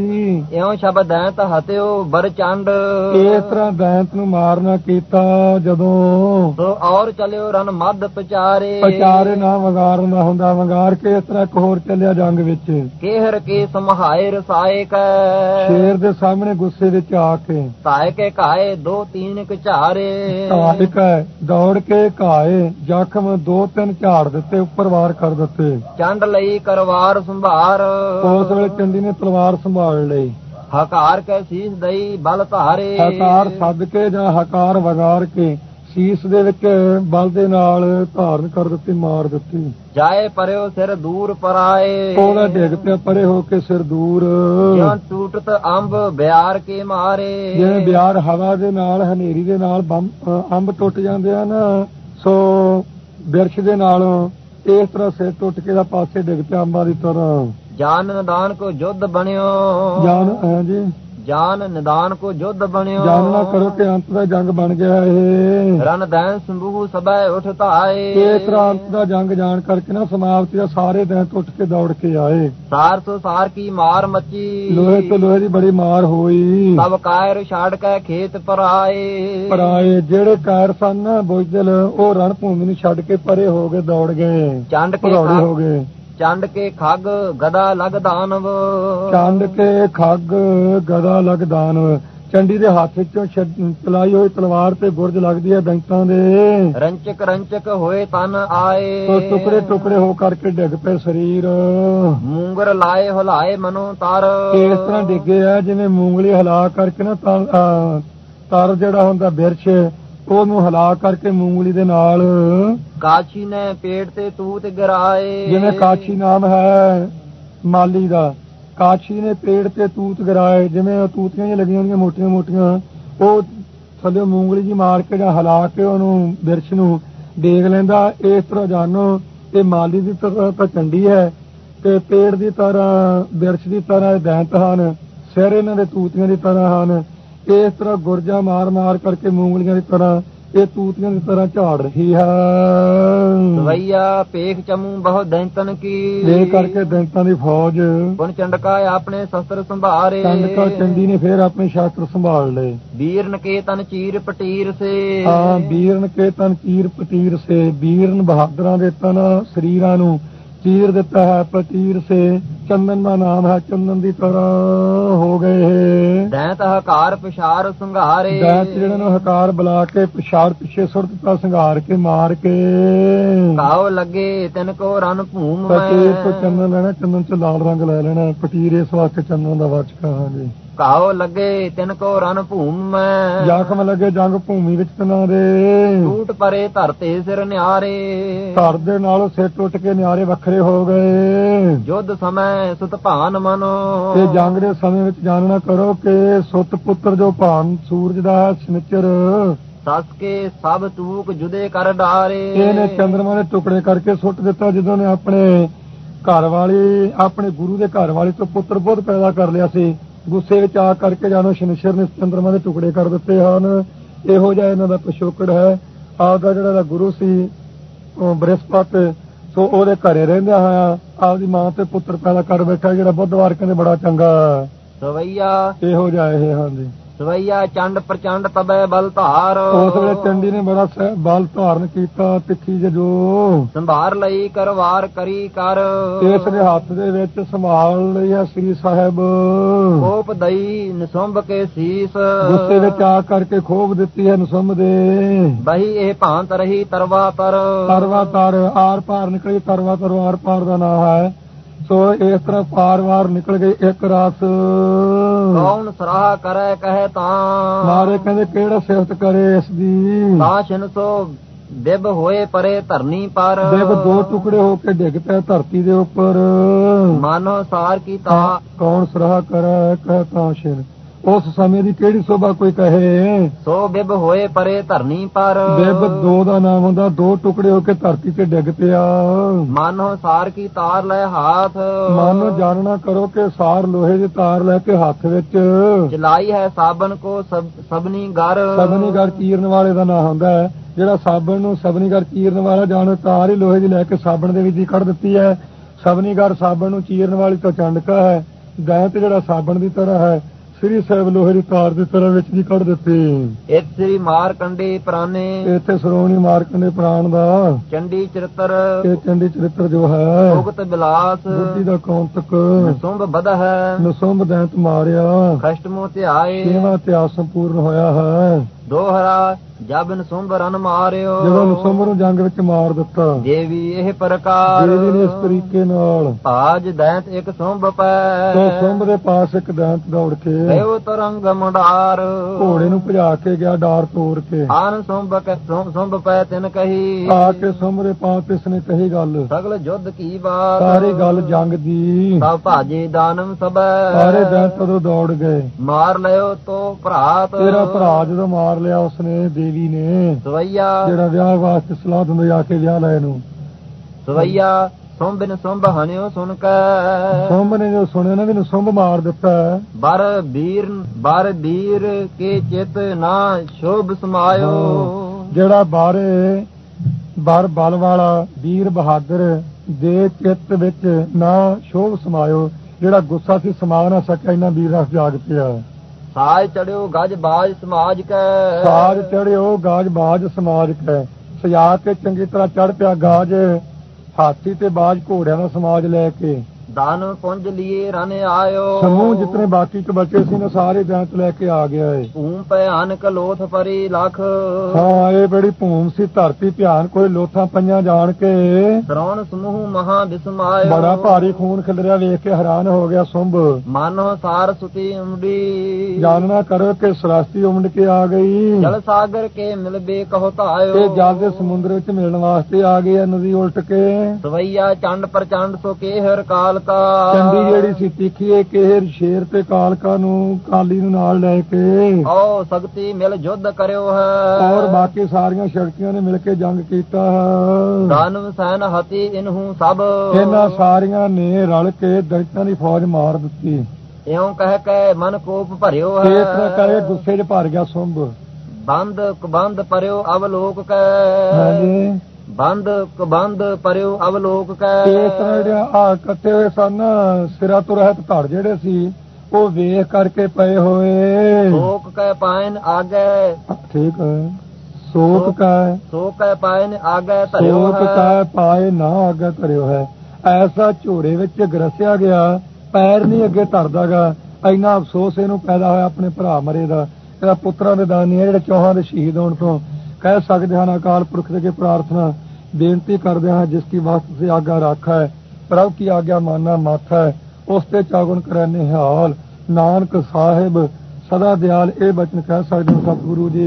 ਇਉਂ ਸ਼ਬਦ ਦੈਂਤ ਹਤਿਓ ਬਰ ਚੰਡ। ਇਸ ਤਰ੍ਹਾਂ ਦੈਂਤ ਨੂੰ ਮਾਰਨਾ ਕੀਤਾ ਜਦੋਂ ਸੋ ਔਰ ਚਲਿਓ ਰਨ ਮੱਧ ਪਚਾਰੇ। ਪਚਾਰੇ ਨਾ ਵੰਗਾਰਨ ਦਾ ਹੁੰਦਾ ਵੰਗਾਰ ਕੇ ਇਸ ਤਰ੍ਹਾਂ ਇੱਕ ਹੋਰ ਚੱਲਿਆ ਜੰਗ ਵਿੱਚ। ਕੇਹਰ ਕੇ ਸਮਹਾਏ ਰਸਾਏ ਕੈ। ਸ਼ੇਰ ਦੇ ਸਾਹਮਣੇ ਗੁੱਸੇ ਵਿੱਚ ਆ ਕੇ ਤਾਏ ਕੇ ਘਾਏ ਦੋ ਤੀਨ ਕਚਾਰੇ। ਘਾਏ ਕੈ ਦੌੜ ਕੇ ਘਾਏ ਜ਼ਖਮ ਦੋ ਤਿੰਨ ਝਾੜ ਦਿੱਤੇ ਉੱਪਰ ਵਾਰ ਕਰ ਦਿੱਤੇ। ਚੰਡ ਲਈ ਕਰਵਾਰ ਸੰਭਾਰ। ਉਸ ਵੇਲੇ ਚੰਡੀ ਨੇ ਤਲਵਾਰ ਸੰਭਾਲ ਲਈ। ਹਕਾਰ ਕੇ ਸੀਸ ਦਈ ਬਲ ਧਾਰੇ। ਹਕਾਰ ਸੱਦ ਕੇ ਜਾਂ ਹਕਾਰ ਵਗਾਰ ਕੇ ਸੀਸ ਦੇ ਵਿੱਚ ਬਲ ਦੇ ਨਾਲ ਧਾਰਨ ਕਰ ਦਿੱਤੀ ਮਾਰ ਦਿੱਤੀ। ਜਾਏ ਪਰਿਓ ਸਿਰ ਦੂਰ ਪਰਾਏ। ਉਹਦਾ ਡਿੱਗ ਪਿਆ ਪਰੇ ਹੋ ਕੇ ਸਿਰ ਦੂਰ। ਜਿਉਂ ਟੂਟਤ ਅੰਬ ਬਿਆਰ ਕੇ ਮਾਰੇ। ਜਿਵੇਂ ਬਿਆਰ ਹਵਾ ਦੇ ਨਾਲ ਹਨੇਰੀ ਦੇ ਨਾਲ ਅੰਬ ਟੁੱਟ ਜਾਂਦੇ ਆ ਨਾ ਸੋ ਬਿਰਛ ਦੇ ਨਾਲੋਂ ਇਸ ਤਰ੍ਹਾਂ ਸਿਰ ਟੁੱਟ ਕੇ ਦਾ ਪਾਸੇ ਡਿੱਗ ਪਿਆ ਅੰਬਾਂ ਦੀ ਤਰ੍ਹਾਂ। ਜਾਨ ਨਿਦਾਨ ਕੋ ਯੁੱਧ ਬਣਿਓ। ਜਾਨ ਹਾਂਜੀ ਜਾਨ ਨਿਦਾਨ ਕੋ ਯੁੱਧ ਬਣਿਓ। ਜਾਨਣਾ ਕਰੋ ਕਿ ਅੰਤ ਦਾ ਜੰਗ ਬਣ ਗਿਆ ਇਹ। ਰਨ ਦੈਨ ਸੰਭੂ ਸਭੈ ਉੱਠ ਧਾਏ। ਇਸ ਤਰ੍ਹਾਂ ਅੰਤ ਦਾ ਜੰਗ ਜਾਣ ਕਰਕੇ ਨਾ ਸਮਾਪਤੀ ਦਾ ਸਾਰੇ ਦਿਨ ਟੁੱਟ ਕੇ ਦੌੜ ਕੇ ਆਏ। ਸਾਰ ਸੋ ਸਾਰ ਕੀ ਮਾਰ ਮੱਚੀ। ਲੋਹੇ ਤੋਂ ਲੋਹੇ ਦੀ ਬੜੀ ਮਾਰ ਹੋਈ। ਸਭ ਕਾਇਰ ਛਾੜ ਕੇ ਖੇਤ ਪਰਾਏ। ਪਰਾਏ ਜਿਹੜੇ ਕਾਇਰ ਸਨ ਨਾ ਬੁਝਦਲ ਉਹ ਰਣ ਭੂਮੀ ਨੂੰ ਛੱਡ ਕੇ ਪਰੇ ਹੋ ਗਏ ਦੌੜ ਗਏ। ਚੰਡ ਕੇ ਹੋ ਗਏ। ਚੰਡ ਕੇ ਖੱਗ ਗਦਾ ਲਗ ਦਾਨਵ। ਚੰਡ ਕੇ ਖੱਗ ਗਦਾ ਲਗ ਦਾਨਵ ਚੰਡੀ ਦੇ ਹੱਥ ਵਿੱਚੋਂ ਚਲਾਈ ਹੋਈ ਤਲਵਾਰ ਤੇ ਗੁਰਜ ਲੱਗਦੀ ਹੈ ਦੈਂਤਾਂ ਦੇ। ਰੰਚਕ ਰੰਚਕ ਹੋਏ ਤਨ ਆਏ। ਉਹ ਟੁਕੜੇ ਟੁਕੜੇ ਹੋ ਕਰਕੇ ਡਿੱਗ ਪਏ ਸਰੀਰ। ਮੂੰਗਰ ਲਾਏ ਹੁਲਾਏ ਮਨੋਂ ਤਰ। ਇਸ ਤਰ੍ਹਾਂ ਡਿੱਗੇ ਆ ਜਿਵੇਂ ਮੂੰਗਲੀ ਹਿਲਾ ਕਰਕੇ ਨਾ ਤਰ ਜਿਹੜਾ ਹੁੰਦਾ ਬਿਰਛ ਉਹਨੂੰ ਹਿਲਾ ਕਰਕੇ ਮੂੰਗਲੀ ਦੇ ਨਾਲ। ਕਾਛੀ ਨੇ ਪੇਟ ਤੇ ਤੂਤ ਗਿਰਾਏ। ਜਿਵੇਂ ਕਾਛੀ ਨਾਮ ਹੈ ਮਾਲੀ ਦਾ। ਕਾਛੀ ਨੇ ਪੇੜ ਤੇ ਤੂਤ ਗਿਰਾਏ ਜਿਵੇਂ ਤੂਤੀਆਂ ਜਿਹੀਆਂ ਲੱਗੀਆਂ ਹੁੰਦੀਆਂ ਮੋਟੀਆਂ ਮੋਟੀਆਂ ਉਹ ਥੱਲੇ ਮੂੰਗਲੀ ਜੀ ਮਾਰ ਕੇ ਜਾਂ ਹਿਲਾ ਕੇ ਉਹਨੂੰ ਬਿਰਛ ਨੂੰ ਡੇਗ ਲੈਂਦਾ। ਇਸ ਤਰ੍ਹਾਂ ਜਾਣੋ ਇਹ ਮਾਲੀ ਦੀ ਤਰ੍ਹਾਂ ਤਾਂ ਚੰਡੀ ਹੈ ਤੇ ਪੇੜ ਦੀ ਤਰ੍ਹਾਂ ਬਿਰਛ ਦੀ ਤਰ੍ਹਾਂ ਦੈਂਤ ਹਨ। ਸਿਰ ਇਹਨਾਂ ਦੇ ਤੂਤੀਆਂ ਦੀ ਤਰ੍ਹਾਂ ਹਨ। ਇਸ ਤਰ੍ਹਾਂ ਗੁਰਜਾ ਮਾਰ ਮਾਰ ਕਰਕੇ ਮੂੰਗਲੀਆਂ ਦੀ ਤਰ੍ਹਾਂ ਇਹ ਤੂਤੀਆਂ ਦੀ ਤਰ੍ਹਾਂ ਝਾੜ ਰਹੀ ਹੈ। ਸਵਈਆ ਪੇਖ ਚਮੂ ਬਹੁਤ ਦੈਂਤਨ ਕੀ। ਇਹ ਕਰਕੇ ਦੈਂਤਾਂ ਦੀ ਫੌਜ। ਹੁਣ ਚੰਡਕਾ ਆਪਣੇ ਸ਼ਸਤਰ ਸੰਭਾਰੇ। ਚੰਡਕਾ ਚੰਡੀ ਨੇ ਫੇਰ ਆਪਣੇ ਸ਼ਸਤਰ ਸੰਭਾਲ ਲਏ। ਵੀਰਨ ਕੇ ਤਨ ਚੀਰ ਪਟੀਰ ਸੇ। ਹਾਂ ਵੀਰਨ ਕੇ ਤਨ ਚੀਰ ਪਟੀਰ ਸੇ ਵੀਰਨ ਬਹਾਦਰਾਂ ਦੇ ਤਨ ਸਰੀਰਾਂ ਨੂੰ ਚੀਰ ਦਿੱਤਾ ਹੈ। ਪਟੀਰ ਸੇ ਚੰਦਨ ਦਾ ਨਾਮ ਹੈ ਚੰਦਨ ਦੀ ਤਰ੍ਹਾਂ ਹੋ ਗਏ। ਦੈਂਤ ਹਕਾਰ ਪਿਛਾਰ ਸੰਘਾਰੇ। ਦੈਂਤ ਜਿਹੜੇ ਨੂੰ ਹਕਾਰ ਬੁਲਾ ਕੇ ਪਿਛਾਰ ਪਿੱਛੇ ਸੁੱਟ ਦਿੱਤਾ ਸੰਘਾਰ ਕੇ ਮਾਰ ਕੇ। ਕਾਉ ਲੱਗੇ ਤਿੰਨ ਕੋ ਰਨ ਭੂਮ। ਪਟੀਰ ਤੋਂ ਚੰਦਨ ਲੈਣਾ ਚੰਦਨ ਚ ਲਾਲ ਰੰਗ ਲੈ ਲੈਣਾ। ਪਟੀਰ ਇਸ ਵਾਸਤੇ ਚੰਦਨ ਦਾ ਵਾਚਕ ਹਾਂਜੀ। ਕਾਉ ਲੱਗੇ ਤਿੰਨ ਕੋ ਰਨ ਭੂਮ ਮੈਂ। ਜ਼ਖਮ ਲੱਗੇ ਜੰਗ ਭੂਮੀ ਵਿੱਚ ਤਨਾਂ ਦੇ। ਟੂਟ ਪਰੇ ਧਰਤੇ ਸਿਰ ਨਿਆਰੇ। ਧਰ ਦੇ ਨਾਲ ਸਿਰ ਟੁੱਟ ਕੇ ਨਿਆਰੇ ਵੱਖਰੇ ਹੋ ਗਏ। ਯੁੱਧ ਸਮੇਂ ਸੁਤ ਭਾਨ ਮਨੋ। ਤੇ ਜੰਗ ਦੇ ਸਮੇਂ ਵਿੱਚ ਜਾਣਨਾ ਕਰੋ ਕਿ ਸੁਤ ਪੁੱਤਰ ਜੋ ਭਾਨ ਸੂਰਜ ਦਾ ਹੈ ਸ਼ਨਿਚਰ ਸੱਸ ਕੇ ਸਭ ਤੂਕ ਜੁਦੇ ਕਰ ਡਾਰੇ। ਇਹਨੇ ਚੰਦਰਮਾ ਦੇ ਟੁਕੜੇ ਕਰਕੇ ਸੁੱਟ ਦਿੱਤਾ ਜਦੋਂ ਨੇ ਆਪਣੇ ਘਰ ਵਾਲੀ ਆਪਣੇ ਗੁਰੂ ਦੇ ਘਰ ਵਾਲੀ ਤੋਂ ਪੁੱਤਰ ਬੁੱਧ ਪੈਦਾ ਕਰ ਲਿਆ ਸੀ। ਗੁੱਸੇ ਵਿੱਚ ਆ ਕਰਕੇ ਜਾਣੋ ਸ਼ਨਿਚਰ ਨੇ ਚੰਦਰਮਾ ਦੇ ਟੁਕੜੇ ਕਰ ਦਿੱਤੇ ਹਨ। ਇਹੋ ਜਿਹਾ ਇਹਨਾਂ ਦਾ ਪਿਛੋਕੜ ਹੈ। ਆਪਦਾ ਜਿਹੜਾ ਗੁਰੂ ਸੀ ਬ੍ਰਹਸਪਤ ਸੋ ਉਹਦੇ ਘਰੇ ਰਹਿੰਦਿਆਂ ਹੋਇਆ ਆਪਦੀ ਮਾਂ ਤੇ ਪੁੱਤਰ ਪੈਦਾ ਕਰ ਬੈਠਾ ਜਿਹੜਾ ਬੁੱਧਵਾਰ ਕਹਿੰਦੇ ਬੜਾ ਚੰਗਾ। ਸਵਈਆ ਇਹੋ ਜਿਹਾ ਇਹ ਹਾਂਜੀ। ਸਵਈਆ ਚੰਡ ਪ੍ਰਚੰਡ ਤਬੈ ਬਲ ਧਾਰ। ਉਸ ਵੇਲੇ ਚੰਡੀ ਨੇ ਬੜਾ ਬਲ ਧਾਰਨ ਕੀਤਾ ਤਿੱਖੀ ਜੋ ਸੰਭਾਰ ਲਈ ਕਰਵਾਰ ਕਰੀ ਕਰ। ਇਸ ਦੇ ਹੱਥ ਦੇ ਵਿੱਚ ਸੰਭਾਲ ਲਈ ਹੈ ਸ੍ਰੀ ਸਾਹਿਬ। ਖੋਪ ਦਈ ਨਿਸੁੰਭ ਕੇ ਸੀਸ। ਗੁੱਸੇ ਵਿੱਚ ਆ ਕਰਕੇ ਖੋਪ ਦਿੱਤੀ ਹੈ ਨਿਸੁੰਭ ਦੇ। ਬਹੀ ਇਹ ਭਾਂਤ ਰਹੀ ਤਰਵਾ ਤਰ। ਤਰਵਾ ਤਰ ਆਰ ਪਾਰ ਨਿਕਲੀ ਤਰਵਾ ਤਰ ਆਰ ਪਾਰ ਦਾ ਨਾਮ ਹੈ। ਸੋ ਇਸ ਤਰ੍ਹਾਂ ਪਾਰ ਵਾਰ ਨਿਕਲ ਗਈ ਇੱਕ ਰਸ ਕੌਣ ਸਰਾਹ ਕਰੇ ਕਹੇ ਤਾਂ। ਮਾਰੇ ਕਹਿੰਦੇ ਕਿਹੜਾ ਸਿਫਤ ਕਰੇ ਇਸ ਦੀ। ਤਾਸ਼ਨ ਸੋ ਦਿਬ ਹੋਏ ਪਰੇ ਧਰਨੀ ਪਰ। ਦਿਬ ਦੋ ਟੁਕੜੇ ਹੋ ਕੇ ਡਿੱਗ ਪਏ ਧਰਤੀ ਦੇ ਉੱਪਰ। ਮਾਨੋ ਸਾਰ ਕੀ ਤਾ। ਕੌਣ ਸਰਾਹ ਕਰੇ ਕਹੇ ਤਾਸ਼ਨ। ਉਸ ਸਮੇਂ ਦੀ ਕਿਹੜੀ ਸੋਭਾ ਕੋਈ ਕਹੇ। ਸੋ ਬਿਬ ਹੋਏ ਪਰੇ ਧਰਨੀ ਪਰ। ਬਿਬ ਦੋ ਦਾ ਨਾਮ ਹੁੰਦਾ, ਦੋ ਟੁਕੜੇ ਹੋ ਕੇ ਧਰਤੀ ਤੇ ਡਿੱਗ ਪਿਆ। ਮਾਨੋ ਸਾਰ ਕੀ ਤਾਰ ਲੈ ਹਾਥ। ਮਨ ਜਾਣਨਾ ਕਰੋ ਕਿ ਸਾਰ ਲੋਹੇ ਦੀ ਤਾਰ ਲੈ ਕੇ ਹੱਥ ਵਿੱਚ। ਜਲਾਈ ਹੈ ਸਾਬਨ ਕੋ ਸਬ ਸਬਨੀ ਗਰ। ਸਬਨੀ ਗਰ ਚੀਰਨ ਵਾਲੇ ਦਾ ਨਾਮ ਹੁੰਦਾ ਹੈ। ਜਿਹੜਾ ਸਾਬਣ ਨੂੰ ਸਬਨੀ ਗਰ ਚੀਰਨ ਵਾਲਾ, ਜਾਣੋ ਤਾਰ ਹੀ ਲੋਹੇ ਦੀ ਲੈ ਕੇ ਸਾਬਣ ਦੇ ਵਿੱਚ ਹੀ ਕੱਢ ਦਿੱਤੀ ਹੈ। ਸਬਨੀ ਗਰ ਸਾਬਣ ਨੂੰ ਚੀਰਨ ਵਾਲੀ ਤੋਂ ਚੰਡਕਾ ਹੈ। ਦੈਂਤ ਜਿਹੜਾ ਸਾਬਣ ਦੀ ਤਰ੍ਹਾਂ ਹੈ, ਸ੍ਰੀ ਸਾਹਿਬ ਲੋਹੇ ਦੀ ਤਾਰ ਦੀ ਤਰ੍ਹਾਂ ਵਿੱਚ ਨਹੀਂ ਕੱਢ ਦਿੱਤੀ। ਇੱਕ ਸ੍ਰੀ ਮਾਰਕੰਡੇ ਪ੍ਰਾਨੇ। ਇੱਥੇ ਸ਼੍ਰੋਮਣੀ ਮਾਰਕੰਡੇ ਪ੍ਰਾਣ ਦਾ ਚੰਡੀ ਚਰਿੱਤਰ। ਇਹ ਚੰਡੀ ਚਰਿੱਤਰ ਜੋ ਹੈ ਭੁਗਤ ਬਿਲਾਸ। ਬੁੱਧੀ ਦਾ ਕੌਂਤਕ। ਨਸੁੰਭ ਬਧ ਹੈ। ਨਸੁੰਭ ਦੈਂਤ ਮਾਰਿਆ। ਖਸ਼ਟਮੋ ਧਿਆਏ। ਛੇਵਾਂ ਇਤਿਹਾਸ ਸੰਪੂਰਨ ਹੋਇਆ ਹੈ। ਦੋਹਰਾ ਜਬ ਨਸੁੰਭ ਰਨ ਮਾਰਿਓ। ਜਦੋਂ ਨਸੁੰਭ ਨੂੰ ਜੰਗ ਵਿੱਚ ਮਾਰ ਦਿੱਤਾ। ਦੇਵੀ ਇਹ ਪ੍ਰਕਾਰ। ਦੇਵੀ ਨੇ ਇਸ ਤਰੀਕੇ ਨਾਲ ਭਾਜ ਦੈਂਤ ਇੱਕ ਸੁੰਭ ਪੈ। ਤੋ ਸੁੰਭ ਦੇ ਪਾਸ ਇੱਕ ਦੈਂਤ ਦੌੜ ਕੇ ਦੇਵ ਤਰੰਗ ਮੁੰਡਾਰ। ਘੋੜੇ ਨੂੰ ਭਜਾ ਕੇ ਗਿਆ ਡਾਰ ਤੋੜ ਕੇ। ਆਨ ਸੁੰਭ ਕੇ ਸੁੰਭ ਪੈ ਤਿਨ ਕਹੀ। ਆ ਕੇ ਸੁੰਭ ਦੇ ਪਾਸ ਇਸਨੇ ਕਹੀ ਗੱਲ। ਸਗਲ ਯੁੱਧ ਕੀ ਬਾਤ। ਸਾਰੀ ਗੱਲ ਜੰਗ ਦੀ। ਸਭ ਭਾਜੇ ਦਾਨਮ ਸਭੈ। ਸਾਰੇ ਦੈਂਤ ਉਦੋਂ ਦੌੜ ਗਏ। ਮਾਰ ਲਿਓ ਤੋ ਭਰਾਤ। ਤੇਰਾ ਭਰਾ ਜਦੋਂ ਮਾਰ ਲਿਆ ਉਸਨੇ ਦੇਵੀ ਨੇ। ਸਵਈਆ ਜਿਹੜਾ ਵਿਆਹ ਵਾਸਤੇ ਸਲਾਹ ਦਿੰਦੇ ਆ ਕੇ ਵਿਆਹ ਲੈ ਨੂੰ। ਸਵਈਆ ਸੁੰਭ ਨੇ ਸੁੰਭ ਹਨਿਓ ਸੁਣ ਕੇ। ਸੁੰਭ ਨੇ ਜੋ ਸੁਣਿਆ ਨਾ ਵੀ ਸੁੰਭ ਮਾਰ ਦਿੱਤਾ। ਬਰ ਵੀਰ ਬਰ ਵੀਰ ਕੇ ਚਿਤ ਨਾ ਸ਼ੋਭ ਸਮਾਇਓ। ਜਿਹੜਾ ਬਾਰੇ ਬਰ ਬਲ ਵਾਲਾ ਵੀਰ ਬਹਾਦਰ ਦੇ ਚਿੱਤ ਵਿੱਚ ਨਾ ਸ਼ੋਭ ਸਮਾਇਓ। ਜਿਹੜਾ ਗੁੱਸਾ ਸੀ ਸਮਾ ਨਾ ਸਕਿਆ, ਇਹਨਾਂ ਵੀਰ ਰਸ ਜਾਗ ਪਿਆ। ਸਾਜ ਚੜਿਓ ਗਜ ਬਾਜ ਸਮਾਜ ਕੈ। ਸਾਜ ਚੜਿਓ ਗਾਜ ਬਾਜ ਸਮਾਜ ਕੈ। ਸਜਾ ਕੇ ਚੰਗੀ ਤਰ੍ਹਾਂ ਚੜ ਪਿਆ ਗਾਜ। ਹਾਥੀ ਤੇ ਬਾਜ ਘੋੜਿਆਂ ਦਾ ਸਮਾਜ ਲੈ ਕੇ। ਦਾਨ ਪੁੰਜ ਲੀਏ ਰਨ ਆਇਓ। ਸਮੂਹ ਜਿਤਨੇ ਬਾਕੀ ਚ ਬਚੇ ਸੀ ਨਾ ਸਾਰੇ ਦੈਂਤ ਲੈ ਕੇ ਆ ਗਿਆ ਏ। ਭੂਮ ਭਿਆਨਕ ਲੋਥ ਪਰੀ ਲੱਖ। ਹਾਂ ਇਹ ਬੜੀ ਭੂਮ ਸੀ ਧਰਤੀ ਭਿਆਨ ਕੋਈ ਲੋਥਾਂ ਪਈਆਂ ਜਾਣ ਕੇ। ਸਰਵਣ ਸਮੂਹ ਮਹਾ ਵਿਸਮਾਇਓ। ਬੜਾ ਭਾਰੀ ਖੂਨ ਖਿਲਰਿਆ ਵੇਖ ਕੇ ਹੈਰਾਨ ਹੋ ਗਿਆ ਸੁੰਭ। ਮਾਨੋ ਸਾਰ ਸੁਤੀ ਉਮੜੀ। ਜਾਣਨਾ ਕਰੋ ਕਿ ਸਰਾਸਤੀ ਉਮੜ ਕੇ ਆ ਗਈ। ਜਲ ਸਾਗਰ ਕੇ ਮਿਲਬੇ ਕਹੋ ਧਾਇਓ। ਇਹ ਜਲ ਦੇ ਸਮੁੰਦਰ ਵਿੱਚ ਮਿਲਣ ਵਾਸਤੇ ਆ ਗਈ ਨਦੀ ਉਲਟ ਕੇ। ਸਵਈਆ ਚੰਡ ਪ੍ਰਚੰਡ ਸੋ ਕੇਹਰ ਕਾਲ ਚੰਡੀ ਜਿਹੜੀ ਸੀ ਤਿੱਖੀ ਕੇਹਰ ਸ਼ੇਰ ਤੇ ਕਾਲਕਾ ਨੂੰ ਕਾਲੀ ਨੂੰ ਨਾਲ ਲੈ ਕੇ। ਓ ਸ਼ਕਤੀ ਮਿਲ ਯੁੱਧ ਕਰਿਓ ਹੈ। ਔਰ ਬਾਕੀ ਸਾਰੀਆਂ ਸ਼ਕਤੀਆਂ ਨੇ ਮਿਲ ਕੇ ਜੰਗ ਕੀਤਾ ਹੈ। ਦਾਨਵ ਸੈਨ ਹਤੀ ਇਨਹੂ ਸਭ। ਇਹਨਾਂ ਸਾਰੀਆਂ ਨੇ ਰਲ ਕੇ ਦੈਂਤਾਂ ਦੀ ਫੌਜ ਮਾਰ ਦਿੱਤੀ। ਇਉਂ ਕਹਿ ਕੇ ਮਨ ਕੋਪ ਭਰਿਓ ਹੈ। ਇਸ ਤਰ੍ਹਾਂ ਕਹੇ ਗੁੱਸੇ 'ਚ ਭਰ ਗਿਆ ਸੁੰਭ। ਬੰਦ ਕੁਬੰਦ ਪਰਿਓ ਅਵਲੋਕ ਕੈ। ਹਾਂਜੀ ਬੰਦ ਕੁਬੰਦ ਪਰਿਓ ਅਵਲੋਕ ਕੈ। ਇਸ ਤਰ੍ਹਾਂ ਜਿਹੜੇ ਆ ਕੱਟੇ ਹੋਏ ਸਨ ਸਿਰਾਂ ਤੋਂ ਰਹਿਤ ਧੜ ਜਿਹੜੇ ਸੀ ਉਹ ਵੇਖ ਕਰਕੇ ਪਏ ਹੋਏ। ਸੋਕ ਕੈ ਪਾਇਨ ਆਗੇ। ਠੀਕ ਹੈ। ਸੋਕ ਕੈ ਸੋਕ ਕੈ ਪਾਇਨ ਆਗੇ ਧਰਿਓ ਹੈ। ਸੋਕ ਕੈ ਪਾਏ ਨਾ ਆਗੇ ਧਰਿਓ ਹੈ। ਐਸਾ ਝੋੜੇ ਵਿੱਚ ਗਰਸਿਆ ਗਿਆ ਪੈਰ ਨਹੀਂ ਅੱਗੇ ਧਰਦਾਗਾ। ਇੰਨਾ ਅਫਸੋਸ ਇਹਨੂੰ ਪੈਦਾ ਹੋਇਆ ਆਪਣੇ ਭਰਾ ਮਰੇ ਦਾ। ਇਹਦਾ ਪੁੱਤਰਾਂ ਦੇ ਦਾਨੀ ਹੈ ਜਿਹੜੇ ਚੌਹਾਂ ਦੇ ਸ਼ਹੀਦ ਹੋਣ ਤੋਂ। ਕਹਿ ਸਕਦੇ ਹਨ ਅਕਾਲ ਪੁਰਖ ਦੇ ਅੱਗੇ ਪ੍ਰਾਰਥਨਾ ਬੇਨਤੀ ਕਰਦੇ ਹਾਂ ਜਿਸ ਕੀ ਵਾਸਤੇ ਸੇ ਆਗਾ ਰੱਖਾ ਹੈ ਪ੍ਰਭ ਕੀ ਆਗਿਆ ਮਾਨਾ ਮਾਥਾ ਹੈ ਉਸ ਤੇ ਚਾਗੁਣ ਕਰੇ ਨਿਹਾਲ ਨਾਨਕ ਸਾਹਿਬ ਸਦਾ ਦਿਆਲ। ਇਹ ਬਚਨ ਕਹਿ ਸਕਦੇ ਹਾਂ ਸਤਿਗੁਰੂ ਜੀ।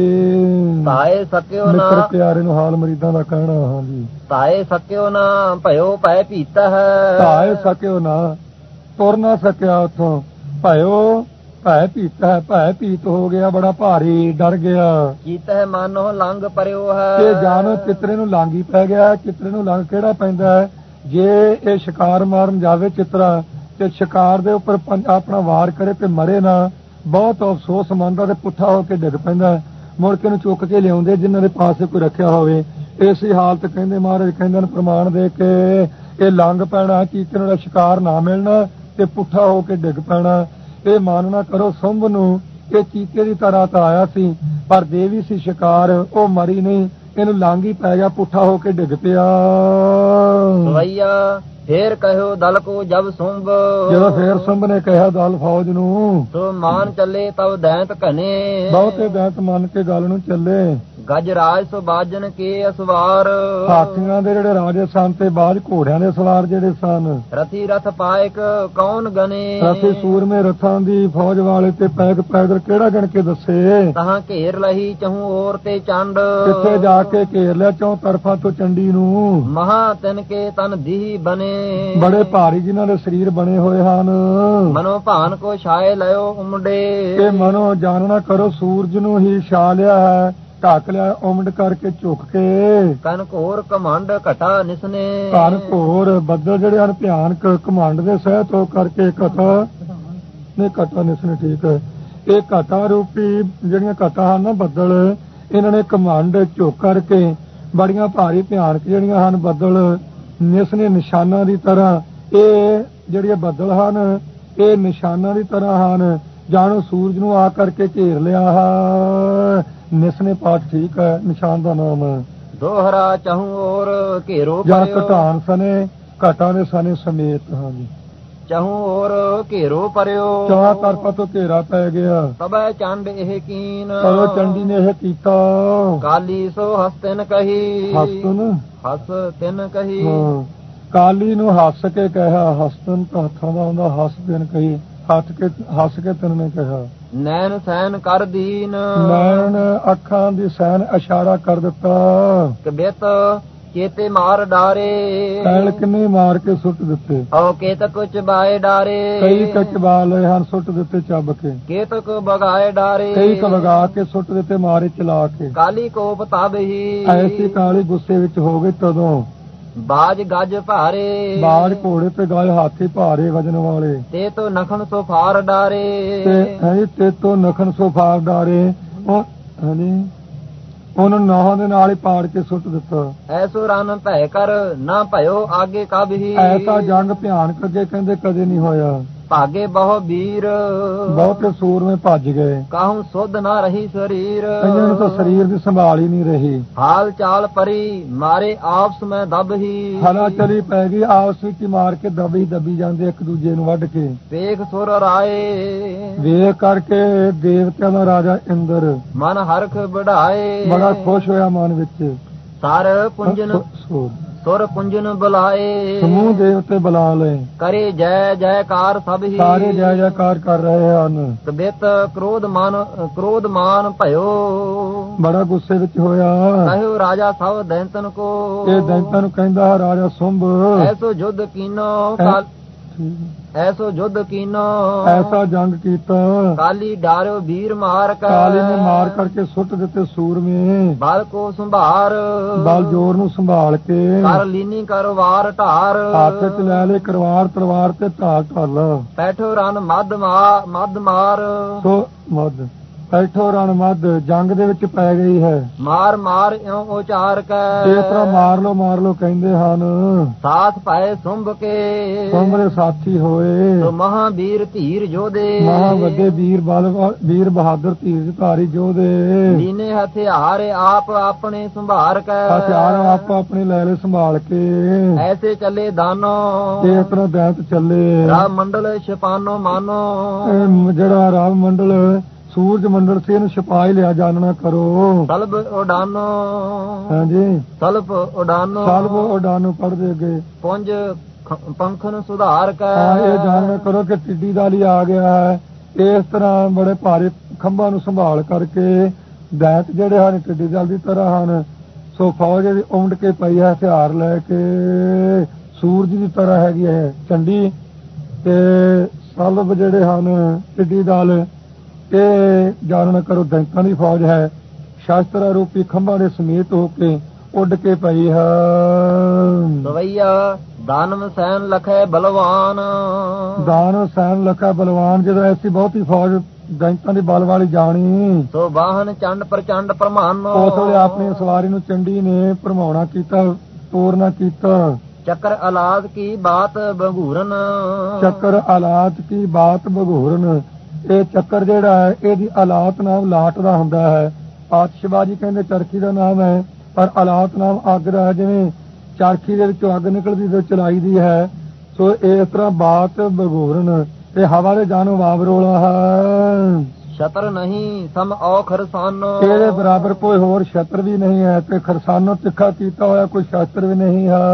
ਤਾਏ ਸਕਿਓ ਨਾ ਮਿੱਤਰ ਪਿਆਰੇ ਨੂੰ ਹਾਲ ਮਰੀਦਾਂ ਦਾ ਕਹਿਣਾ। ਹਾਂ ਜੀ ਤਾਏ ਸਕਿਓ ਨਾ ਭਇਓ ਭੈ ਪੀਤਾ ਹੈ। ਤਾਏ ਸਕਿਓ ਨਾ ਤੁਰ ਨਾ ਸਕਿਆ ਉੱਥੋਂ। ਭਇਓ ਭੈ ਪੀਤਾ ਹੈ। ਭੈ ਪੀਤ ਹੋ ਗਿਆ ਬੜਾ ਭਾਰੀ ਡਰ ਗਿਆ। ਕੀਤਾ ਹੈ ਮਾਨੋ ਲੰਘ ਪਰਿਓ ਹੈ। ਇਹ ਜਾਨੋ ਚਿੱਤਰੇ ਨੂੰ ਲਾਂਗੀ ਪੈ ਗਿਆ। ਚਿੱਤਰੇ ਨੂੰ ਲੰਘ ਕਿਹੜਾ ਪੈਂਦਾ ਹੈ ਜੇ ਇਹ ਸ਼ਿਕਾਰ ਮਾਰਨ ਜਾਵੇ ਚਿੱਤਰਾ ਤੇ ਸ਼ਿਕਾਰ ਦੇ ਉੱਪਰ ਆਪਣਾ ਵਾਰ ਕਰੇ ਤੇ ਮਰੇ ਨਾ ਬਹੁਤ ਅਫਸੋਸ ਮੰਨਦਾ ਤੇ ਪੁੱਠਾ ਹੋ ਕੇ ਡਿੱਗ ਪੈਂਦਾ। ਮੁੜ ਕੇ ਨੂੰ ਚੁੱਕ ਕੇ ਲਿਆਉਂਦੇ ਜਿਨ੍ਹਾਂ ਦੇ ਪਾਸੇ ਕੋਈ ਰੱਖਿਆ ਹੋਵੇ। ਇਸੇ ਹਾਲਤ ਕਹਿੰਦੇ ਮਹਾਰਾਜ ਕਹਿੰਦੇ ਨੇ ਪ੍ਰਮਾਣ ਦੇ ਕੇ ਇਹ ਲੰਘ ਪੈਣਾ ਚੀਤਰ ਦਾ ਸ਼ਿਕਾਰ ਨਾ ਮਿਲਣਾ ਤੇ ਪੁੱਠਾ ਹੋ ਕੇ ਡਿੱਗ ਪੈਣਾ। ਇਹ ਮਾਨਣਾ ਕਰੋ ਸੁੰਭ ਨੂੰ ਇਹ ਚੀਤੇ ਦੀ ਤਰ੍ਹਾਂ ਤਾਂ ਆਇਆ ਸੀ ਪਰ ਦੇਵੀ ਸੀ ਸ਼ਿਕਾਰ ਉਹ ਮਰੀ ਨਹੀਂ। ਇਹਨੂੰ ਲਾਂਗੀ ਪੈ ਗਿਆ ਪੁੱਠਾ ਹੋ ਕੇ ਡਿੱਗ ਪਿਆ। ਸਵਈਆ ਫੇਰ ਕਹਿਓ ਦਲ ਕੋ ਜਬ ਸੁੰਭ। ਜਦੋਂ ਫੇਰ ਸੁੰਭ ਨੇ ਕਿਹਾ ਦਲ ਫੌਜ ਨੂੰ। ਸੋ ਮਾਨ ਚੱਲੇ ਤਬ ਦੈਂਤ ਘਨੇ। ਬਹੁਤੇ ਦੈਂਤ ਮੰਨ ਕੇ ਗੱਲ ਨੂੰ ਚੱਲੇ। ਗਜ ਰਾਜ ਸੋ ਬਾਜਨ ਕੇ ਅਸਵਾਰ ਹਾਥੀਆਂ ਦੇ ਜਿਹੜੇ ਰਾਜੇ ਸਨ ਤੇ ਬਾਜ ਘੋੜਿਆਂ ਦੇ ਸਵਾਰ ਜਿਹੜੇ ਸਨ ਰਥੀ ਰਥ ਪਾਇਕ ਕੌਣ ਗਨੇ ਰਥੀ ਸੂਰਮੇ ਰਥਾਂ ਦੀ ਫੌਜ ਵਾਲੇ ਤੇ ਪੈਗ ਪੈਦਲ ਕਿਹੜਾ ਗਣ ਕੇ ਦੱਸੇ ਤਹਾਂ ਘੇਰ ਲਹੀ ਚਹੂ ਔਰ ਤੇ ਚੰਡ ਕਿੱਥੇ ਜਾ ਕੇ ਘੇਰ ਲਿਆ ਚੌ ਤਰਫਾਂ ਤੋਂ ਚੰਡੀ ਨੂੰ ਮਹਾ ਤਿਨ ਕੇ ਤਨ ਦੀਹ ਬਨੇ ਬੜੇ ਭਾਰੀ ਜਿਨ੍ਹਾਂ ਦੇ ਸਰੀਰ ਬਣੇ ਹੋਏ ਹਨ ਮਨੋ ਭਾਨ ਕੋ ਛਾਏ ਲਿਓ ਉਮੜੇ ਇਹ ਮਨੋ ਜਾਣਨਾ ਕਰੋ ਸੂਰਜ ਨੂੰ ਹੀ ਛਾ ਲਿਆ ਹੈ ਢੱਕ ਲਿਆ ਉਮੜ ਕਰਕੇ ਝੁਕ ਕੇ ਕਨ ਘੋਰ ਕਮੰਡ ਘਟਾ ਨਿਸਨੇ ਕਨ ਘੋਰ ਬੱਦਲ ਜਿਹੜੇ ਹਨ ਭਿਆਨਕ ਕਮੰਡ ਦੇ ਸਹਿਤ ਹੋ ਕਰਕੇ ਘਟਾ ਨਹੀਂ ਘਟਾ ਨਿਸਨੇ ਠੀਕ ਹੈ ਇਹ ਘਟਾ ਰੂਪੀ ਜਿਹੜੀਆਂ ਘਟਾ ਹਨ ਨਾ ਬੱਦਲ ਇਹਨਾਂ ਨੇ ਕਮੰਡ ਝੁਕ ਕਰਕੇ ਬੜੀਆਂ ਭਾਰੀ ਭਿਆਨਕ ਜਿਹੜੀਆਂ ਹਨ ਬੱਦਲ ਨਿਸਨੇ ਨਿਸ਼ਾਨਾਂ ਦੀ ਤਰ੍ਹਾਂ ਇਹ ਜਿਹੜੀਆਂ ਬੱਦਲ ਹਨ ਇਹ ਨਿਸ਼ਾਨਾਂ ਦੀ ਤਰ੍ਹਾਂ ਹਨ ਜਾਣੋ ਸੂਰਜ ਨੂੰ ਆ ਕਰਕੇ ਘੇਰ ਲਿਆ ਹੈ ਨਿਸਨੇ ਪਾਠ ਠੀਕ ਹੈ ਨਿਸ਼ਾਨ ਦਾ ਨਾਮ ਹੈ ਦੋਹਰਾ ਚਾਹੂ ਔਰ ਘੇਰੋ ਜਾਂ ਘਟਾਨ ਸਨੇ ਘਟਾਂ ਦੇ ਸਨੇ ਸਮੇਤ ਹਾਂਜੀ ਚਾਹੂ ਔਰ ਘੇਰੋ ਪਰਿਓ ਚਾਹ ਤਰਫਾਂ ਤੋਂ ਘੇਰਾ ਪੈ ਗਿਆ ਤਬੈ ਚੰਡ ਇਹ ਕੀਨ ਤਬੈ ਚੰਡੀ ਨੇ ਇਹ ਕੀਤਾ ਕਾਲੀ ਸੋ ਹਸਤਨ ਕਹੀ ਹਸਤਨ ਹਸ ਤਿਨ ਕਹੀ ਕਾਲੀ ਨੂੰ ਹੱਸ ਕੇ ਕਿਹਾ ਹਸਤਨ ਤਾਂ ਹੱਥਾਂ ਦਾ ਹੁੰਦਾ ਹੱਸ ਦਿਨ ਕਹੀ ਹੱਥ ਕੇ ਹੱਸ ਕੇ ਤੈਨੂੰ ਨੇ ਕਿਹਾ ਨੈਣ ਸੈਨ ਕਰ ਦੀਨ ਨੈਣ ਅੱਖਾਂ ਦੀ ਸੈਨ ਇਸ਼ਾਰਾ ਕਰ ਦਿੱਤਾ ਕਬਿਤ ਕੇਤੇ ਮਾਰ ਡਾਰੇ ਕੈਲ ਕਿੰਨੇ ਮਾਰ ਕੇ ਸੁੱਟ ਦਿੱਤੇ ਓ ਕੇਤਕ ਚਬਾਏ ਡਾਰੇ ਕਈ ਕਚਬਾ ਲਏ ਹਨ ਸੁੱਟ ਦਿੱਤੇ ਚੱਬ ਕੇ ਕੇਤਕ ਬਗਾਏ ਡਾਰੇ ਕਈ ਕ ਵਗਾ ਕੇ ਸੁੱਟ ਦਿੱਤੇ ਮਾਰੇ ਚਲਾ ਕੇ ਕਾਲੀ ਕੋਪ ਤਬਹੀ ਐਸੀ ਕਾਲੀ ਗੁੱਸੇ ਵਿੱਚ ਹੋ ਗਏ ਤਦੋਂ ਬਾਜ ਗੱਜ ਭਾਰੇ ਬਾਜ ਘੋੜੇ ਤੇ ਗਾਏ ਹਾਥੀ ਭਾਰੇ ਵਜਨ ਵਾਲੇ ਤੇ ਤੋ ਨਖਣ ਸੋ ਫਾਰ ਡਾਰੇ ਤੇ ਹੈ ਤੇ ਤੋ ਨਖਣ ਸੋ ਫਾਰ ਡਾਰੇ ਉਹ ਹਾਂਜੀ ਉਹਨਾਂ ਨਾਹਾਂ ਦੇ ਨਾਲ ਹੀ ਪਾੜ ਕੇ ਸੁੱਟ ਦਿੱਤਾ ਐਸੋ ਰਨ ਭੈ ਕਰ ਨਾ ਭਇਓ ਆਗੇ ਕਬਹੀ ਐਸਾ ਜੰਗ ਭਿਆਨਕ ਅੱਗੇ ਕਹਿੰਦੇ ਕਦੇ ਨਹੀਂ ਹੋਇਆ ਭਾਗੇ ਬਹੁ ਵੀਰ ਬਹੁਤੇ ਸੂਰਮੇ ਭੱਜ ਗਏ ਕਾਹੂ ਸੁਧ ਨਾ ਰਹੀ ਸਰੀਰ ਇਹਨਾਂ ਨੂੰ ਤਾਂ ਸਰੀਰ ਦੀ ਸੰਭਾਲ ਹੀ ਨਹੀਂ ਰਹੀ ਹਾਲ ਚਾਲ ਪਰੀ ਮਾਰੇ ਆਪਸ ਮੈਂ ਦਬਹੀ ਹਲਾ ਚਲੀ ਪੈ ਗਈ ਆਪਸ ਵਿੱਚ ਮਾਰ ਕੇ ਦਬੀ ਦਬੀ ਜਾਂਦੇ ਇੱਕ ਦੂਜੇ ਨੂੰ ਵੱਢ ਕੇ ਵੇਖ ਸੁਰ ਰਾਏ ਵੇਖ ਕਰਕੇ ਦੇਵਤਿਆਂ ਦਾ ਰਾਜਾ ਇੰਦਰ ਮਨ ਹਰਖ ਵਢਾਏ ਬੜਾ ਖੁਸ਼ ਹੋਇਆ ਮਨ ਵਿੱਚ ਸਰ ਪੁੰਜਨ ਸੁਰ ਪੁੰਜਨ ਬੁਲਾਏ ਸਮੂਹ ਦੇਵਤੇ ਬੁਲਾ ਲਏ ਕਰੇ ਜੈ ਜੈਕਾਰ ਸਭ ਹੀ ਸਾਰੇ ਜੈ ਜੈਕਾਰ ਕਰ ਰਹੇ ਹਨ ਕਬਿਤ ਕ੍ਰੋਧ ਮਾਨ ਕ੍ਰੋਧ ਮਾਨ ਭਇਓ ਬੜਾ ਗੁੱਸੇ ਵਿੱਚ ਹੋਇਆ ਕਹਿਓ ਰਾਜਾ ਸਭ ਦੈਂਤਨ ਕੋ ਇਹ ਦੈਂਤਾਂ ਨੂੰ ਕਹਿੰਦਾ ਰਾਜਾ ਸੁੰਭ ਐਸੋ ਯੁੱਧ ਕੀਨੋ ਐਸੋ ਯੁੱਧ ਕੀਨੋ ਐਸਾ ਜੰਗ ਕੀਤਾ ਕਾਲੀ ਡਾਰਿਓ ਵੀਰ ਮਾਰ ਕੇ ਕਾਲੀ ਨੇ ਮਾਰ ਕਰਕੇ ਸੁੱਟ ਦਿੱਤੇ ਸੂਰਮੇ ਬਲ ਕੋ ਸੰਭਾਰ ਬਲ ਜੋਰ ਨੂੰ ਸੰਭਾਲ ਕੇ ਕਰ ਲੀਨੀ ਕਰਵਾਰ ਢਾਰ ਹੱਥ ਚ ਲੈ ਲੈ ਕਰਵਾਰ ਤਲਵਾਰ ਤੇ ਢਾਲ ਢਾਲ ਬੈਠੋ ਰਨ ਮੱਧ ਮੱਧ ਮਾਰ ਸੋ ਮੱਧ ਬੈਠੋ ਰਣ ਮੱਧ ਜੰਗ ਦੇ ਵਿੱਚ ਪੈ ਗਈ ਹੈ ਮਾਰ ਮਾਰ ਇਉਂ ਉਚਾਰ ਕੇ ਇਸ ਤਰ੍ਹਾਂ ਮਾਰ ਲੋ ਮਾਰ ਲੋ ਕਹਿੰਦੇ ਹਨ ਸਾਥ ਪਾਏ ਸੁੰਭ ਕੇ ਸੁੰਭ ਦੇ ਸਾਥੀ ਹੋਏ ਤੋ ਮਹਾਵੀਰ ਧੀਰ ਜੋਧੇ ਮਹਾ ਵੱਡੇ ਵੀਰ ਬਲ ਵੀਰ ਬਹਾਦਰ ਧੀਰ ਧਾਰੀ ਜੋਧੇ ਲੀਨੇ ਹਥਿਆਰ ਆਪ ਆਪਣੇ ਸੰਭਾਰ ਕੇ ਹਥਿਆਰ ਆਪ ਆਪਣੇ ਲੈ ਲੈ ਸੰਭਾਲ ਕੇ ਐਸੇ ਚੱਲੇ ਦਾਨੋ ਇਸ ਤਰ੍ਹਾਂ ਦੈਂਤ ਚੱਲੇ ਰਾਮ ਮੰਡਲ ਛਪਾਨੋ ਮਾਨੋ ਜਿਹੜਾ ਰਾਮ ਮੰਡਲ ਸੂਰਜ ਮੰਡਲ ਸੀ ਇਹਨੂੰ ਛਪਾਈ ਲਿਆ ਜਾਣਨਾ ਕਰੋ ਸਲਬ ਉਡਾਨੋ ਹਾਂਜੀ ਸਲਬ ਉਡਾਨੋ ਸਲਬ ਉਡਾਨੋ ਪੜਦੇ ਅੱਗੇ ਪੁੰਜ ਪੰਖਨ ਸੁਧਾਰ ਕੇ ਇਹ ਜਾਣਨਾ ਕਰੋ ਕਿ ਟਿੱਡੀ ਦਾ ਲਈ ਆ ਗਿਆ ਹੈ ਇਸ ਤਰ੍ਹਾਂ ਬੜੇ ਭਾਰੇ ਖੰਭਾਂ ਨੂੰ ਸੰਭਾਲ ਕਰਕੇ ਦੈਂਤ ਜਿਹੜੇ ਹਨ ਟਿੱਡੀ ਦਲ ਦੀ ਤਰ੍ਹਾਂ ਹਨ ਸੋ ਫੌਜ ਦੀ ਉਮੜ ਕੇ ਪਈ ਹੈ ਹਥਿਆਰ ਲੈ ਕੇ ਸੂਰਜ ਦੀ ਤਰ੍ਹਾਂ ਹੈਗੀ ਹੈ ਚੰਡੀ ਤੇ ਸਲਬ ਜਿਹੜੇ ਹਨ ਟਿੱਡੀ ਦਲ ਇਹ ਜਾਣਨਾ ਕਰੋ ਦੈਂਤਾਂ ਦੀ ਫੌਜ ਹੈ ਸ਼ਾਸਤਰ ਰੂਪੀ ਖੰਭਾਂ ਦੇ ਸਮੇਤ ਹੋ ਕੇ ਉੱਡ ਕੇ ਪਈ ਹੈ ਦਵਈਆ ਦਾਨਵ ਸੈਨ ਲਖੇ ਬਲਵਾਨ ਦਾਨਵ ਸੈਨ ਲਖੇ ਬਲਵਾਨ ਜਦੋਂ ਐਸੀ ਬਹੁਤੀ ਫੌਜ ਦੈਂਤਾਂ ਦੀ ਬਲ ਵਾਲੀ ਜਾਣੀ ਸੋ ਵਾਹਨ ਚੰਡ ਪ੍ਰਚੰਡ ਪ੍ਰਮਾਨ ਉਸ ਵੇਲੇ ਆਪਣੀ ਸਵਾਰੀ ਨੂੰ ਚੰਡੀ ਨੇ ਭਰਮਾਉਣਾ ਕੀਤਾ ਤੋਰਨਾ ਕੀਤਾ ਚੱਕਰ ਅਲਾਦ ਕੀ ਬਾਤ ਬਗੂਰਨ ਚੱਕਰ ਅਲਾਦ ਕੀ ਬਾਤ ਬਗੂਰਨ ਇਹ ਚੱਕਰ ਜਿਹੜਾ ਹੈ ਇਹਦੀ ਅਲਾਤ ਨਾਮ ਲਾਟ ਦਾ ਹੁੰਦਾ ਹੈ ਆਤਿਸ਼ਬਾਜ਼ੀ ਕਹਿੰਦੇ ਚਰਖੀ ਦਾ ਨਾਮ ਹੈ ਪਰ ਅਲਾਤ ਨਾਮ ਅੱਗ ਦਾ ਹੈ ਜਿਵੇਂ ਚਰਖੀ ਦੇ ਵਿੱਚੋਂ ਅੱਗ ਨਿਕਲਦੀ ਤੇ ਚਲਾਈ ਦੀ ਹੈ ਸੋ ਇਸ ਤਰ੍ਹਾਂ ਬਾਤ ਬਗੂਰਨ ਇਹ ਹਵਾ ਦੇ ਜਾਨੋਂ ਵਾਵਰੋਲਾ ਹੈ ਸ਼ਤਰ ਨਹੀਂ ਸਮ ਔ ਖਰਸਾਨੋ। ਇਹਦੇ ਬਰਾਬਰ ਕੋਈ ਹੋਰ ਸ਼ਤਰ ਵੀ ਨਹੀਂ ਹੈ ਤੇ ਖਰਸਾਨੋ ਤਿੱਖਾ ਕੀਤਾ ਹੋਇਆ ਕੋਈ ਸ਼ਾਸਤਰ ਵੀ ਨਹੀਂ ਹੈ।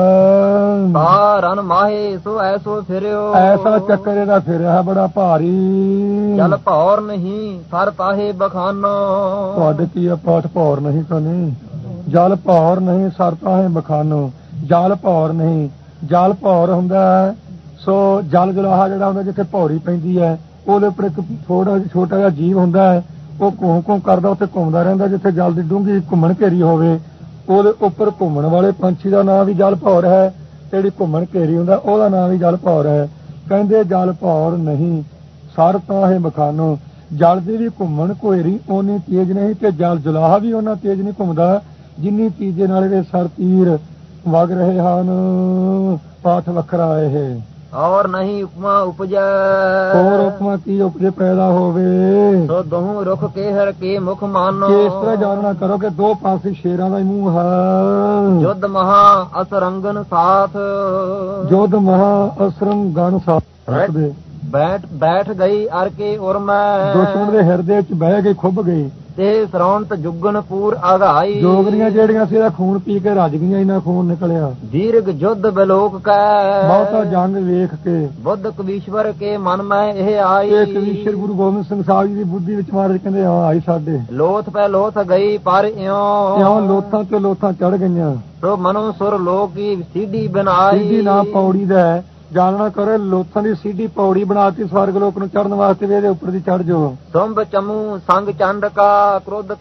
ਤਾ ਰਨ ਮਾਹੇ ਸੋ ਐਸੋ ਫਿਰਿਓ। ਐਸਾ ਚੱਕਰ ਇਹਦਾ ਫਿਰਿਆ ਬੜਾ ਭਾਰੀ। ਜਲ ਭੌਰ ਨਹੀਂ ਸਰ ਤਾਹੇ ਬਖਾਨੋ। ਤੁਹਾਡੇ ਕੀ ਆ ਪਾਠ ਭੌਰ ਨਹੀਂ ਤਾਂ ਨਹੀਂ। ਜਲ ਭੌਰ ਨਹੀਂ ਸਰ ਤਾਹੇ ਬਖਾਨੋ। ਜਲ ਭੌਰ ਨਹੀਂ, ਜਲ ਭੌਰ ਹੁੰਦਾ ਹੈ ਸੋ ਜਲ ਜਲਾਹਾ ਜਿਹੜਾ ਹੁੰਦਾ ਜਿੱਥੇ ਭੌਰੀ ਪੈਂਦੀ ਹੈ ਉਹਦੇ ਉੱਪਰ ਇੱਕ ਥੋੜਾ ਛੋਟਾ ਜਿਹਾ ਜੀਵ ਹੁੰਦਾ ਹੈ ਉਹ ਘੂੰ ਘੂੰ ਕਰਦਾ ਉੱਥੇ ਘੁੰਮਦਾ ਰਹਿੰਦਾ। ਜਿੱਥੇ ਜਲ ਦੀ ਡੂੰਘੀ ਘੁੰਮਣ ਘੇਰੀ ਹੋਵੇ ਉਹਦੇ ਉੱਪਰ ਘੁੰਮਣ ਵਾਲੇ ਪੰਛੀ ਦਾ ਨਾਂ ਵੀ ਜਲ ਭੌਰ ਹੈ। ਜਿਹੜੀ ਘੁੰਮਣ ਘੇਰੀ ਹੁੰਦਾ ਉਹਦਾ ਨਾਂ ਵੀ ਜਲ ਭੌਰ ਹੈ। ਕਹਿੰਦੇ ਜਲ ਭੌਰ ਨਹੀਂ ਸਰ ਤਾਹੇ ਬਖਾਨੋ। ਜਲ ਦੀ ਵੀ ਘੁੰਮਣ ਘੇਰੀ ਓਨੀ ਤੇਜ਼ ਨਹੀਂ ਤੇ ਜਲ ਜਲਾਹਾ ਵੀ ਉਹਨਾਂ ਤੇਜ਼ ਨਹੀਂ ਘੁੰਮਦਾ ਜਿੰਨੀ ਤੀਜੇ ਨਾਲ ਇਹਦੇ ਸਰ ਤੀਰ ਵਗ ਰਹੇ ਹਨ। ਪਾਠ ਵੱਖਰਾ ਇਹ। ਔਰ ਨਹੀਂ ਉਪਮਾ ਉਪਜੈ। ਹੋਰ ਉਪਮਾ ਕੀ ਉਪਜੇ ਪੈਦਾ ਹੋਵੇ। ਸੋ ਦੋਹੂ ਰੁਖ ਕੇਹਰ ਕੇ ਮੁਖ ਮਾਨੋ। ਇਸ ਤਰ੍ਹਾਂ ਜਾਣਨਾ ਕਰੋ ਕਿ ਦੋ ਪਾਸੇ ਸ਼ੇਰਾਂ ਦਾ ਹੀ ਮੂੰਹ ਹੈ। ਜੁਧ ਮਹਾ ਅਸਰੰਗਨ ਸਾਥ। ਜੁਧ ਮਹਾ ਅਸਰੰਗਨ ਸਾਥ ਰੱਖਦੇ। ਬੈਠ ਬੈਠ ਗਈ ਅਰ ਕੇ ਉਰਮੈ। ਦੁਸ਼ਮਣ ਦੇ ਹਿਰਦੇ ਚ ਬਹਿ ਗਈ ਖੁੱਭ ਗਈ। ਤੇ ਸਰੌਂਤ ਜੁਗਨ ਪੂਰ ਆਗਾਈ। ਜੋਗਰੀਆਂ ਜਿਹੜੀਆਂ ਸੀ ਇਹਦਾ ਖੂਨ ਪੀ ਕੇ ਰੱਜ ਗਈਆਂ ਇਹਨਾਂ ਖੂਨ ਨਿਕਲਿਆ। ਦੀਰਘ ਜੁਧ ਬਲੋਕ ਕੈ। ਬਹੁਤਾ ਜੰਗ ਵੇਖ ਕੇ ਬੁੱਧ ਕਵੀਸ਼ਵਰ ਕੇ ਮਨ ਮੈਂ ਇਹ ਆਈ। ਇਹ ਕਵੀਸ਼ਰ ਗੁਰੂ ਗੋਬਿੰਦ ਸਿੰਘ ਸਾਹਿਬ ਜੀ ਦੀ ਬੁੱਧੀ ਵਿੱਚ ਮਾਰ ਕਹਿੰਦੇ ਹਾਂ ਆਈ ਸਾਡੇ। ਲੋਥ ਪੈ ਲੋਥ ਗਈ ਪਰ ਇਉਂ। ਇਉਂ ਲੋਥਾਂ ਤੇ ਲੋਥਾਂ ਚੜ ਗਈਆਂ। ਸੋ ਮਨੋ ਸੁਰ ਲੋਕੀ ਸੀਢੀ ਬਣਾਈ। ਸੀਢੀ ਨਾ ਪੌੜੀ ਦਾ ਜਾਣਨਾ ਕਰੋ ਲੋਥਾਂ ਦੀ ਸੀਢੀ ਪੌੜੀ ਬਣਾਤੀ ਸਵਰਗ ਲੋਕ ਨੂੰ ਚੜਨ ਵਾਸਤੇ ਵੀ ਇਹਦੇ ਉੱਪਰ ਦੀ ਚੜ ਜਾਓ। ਸੁੰਭ ਚਮੂ ਸੰਗ ਚੰਡ ਕਾ ਕ੍ਰੋਧ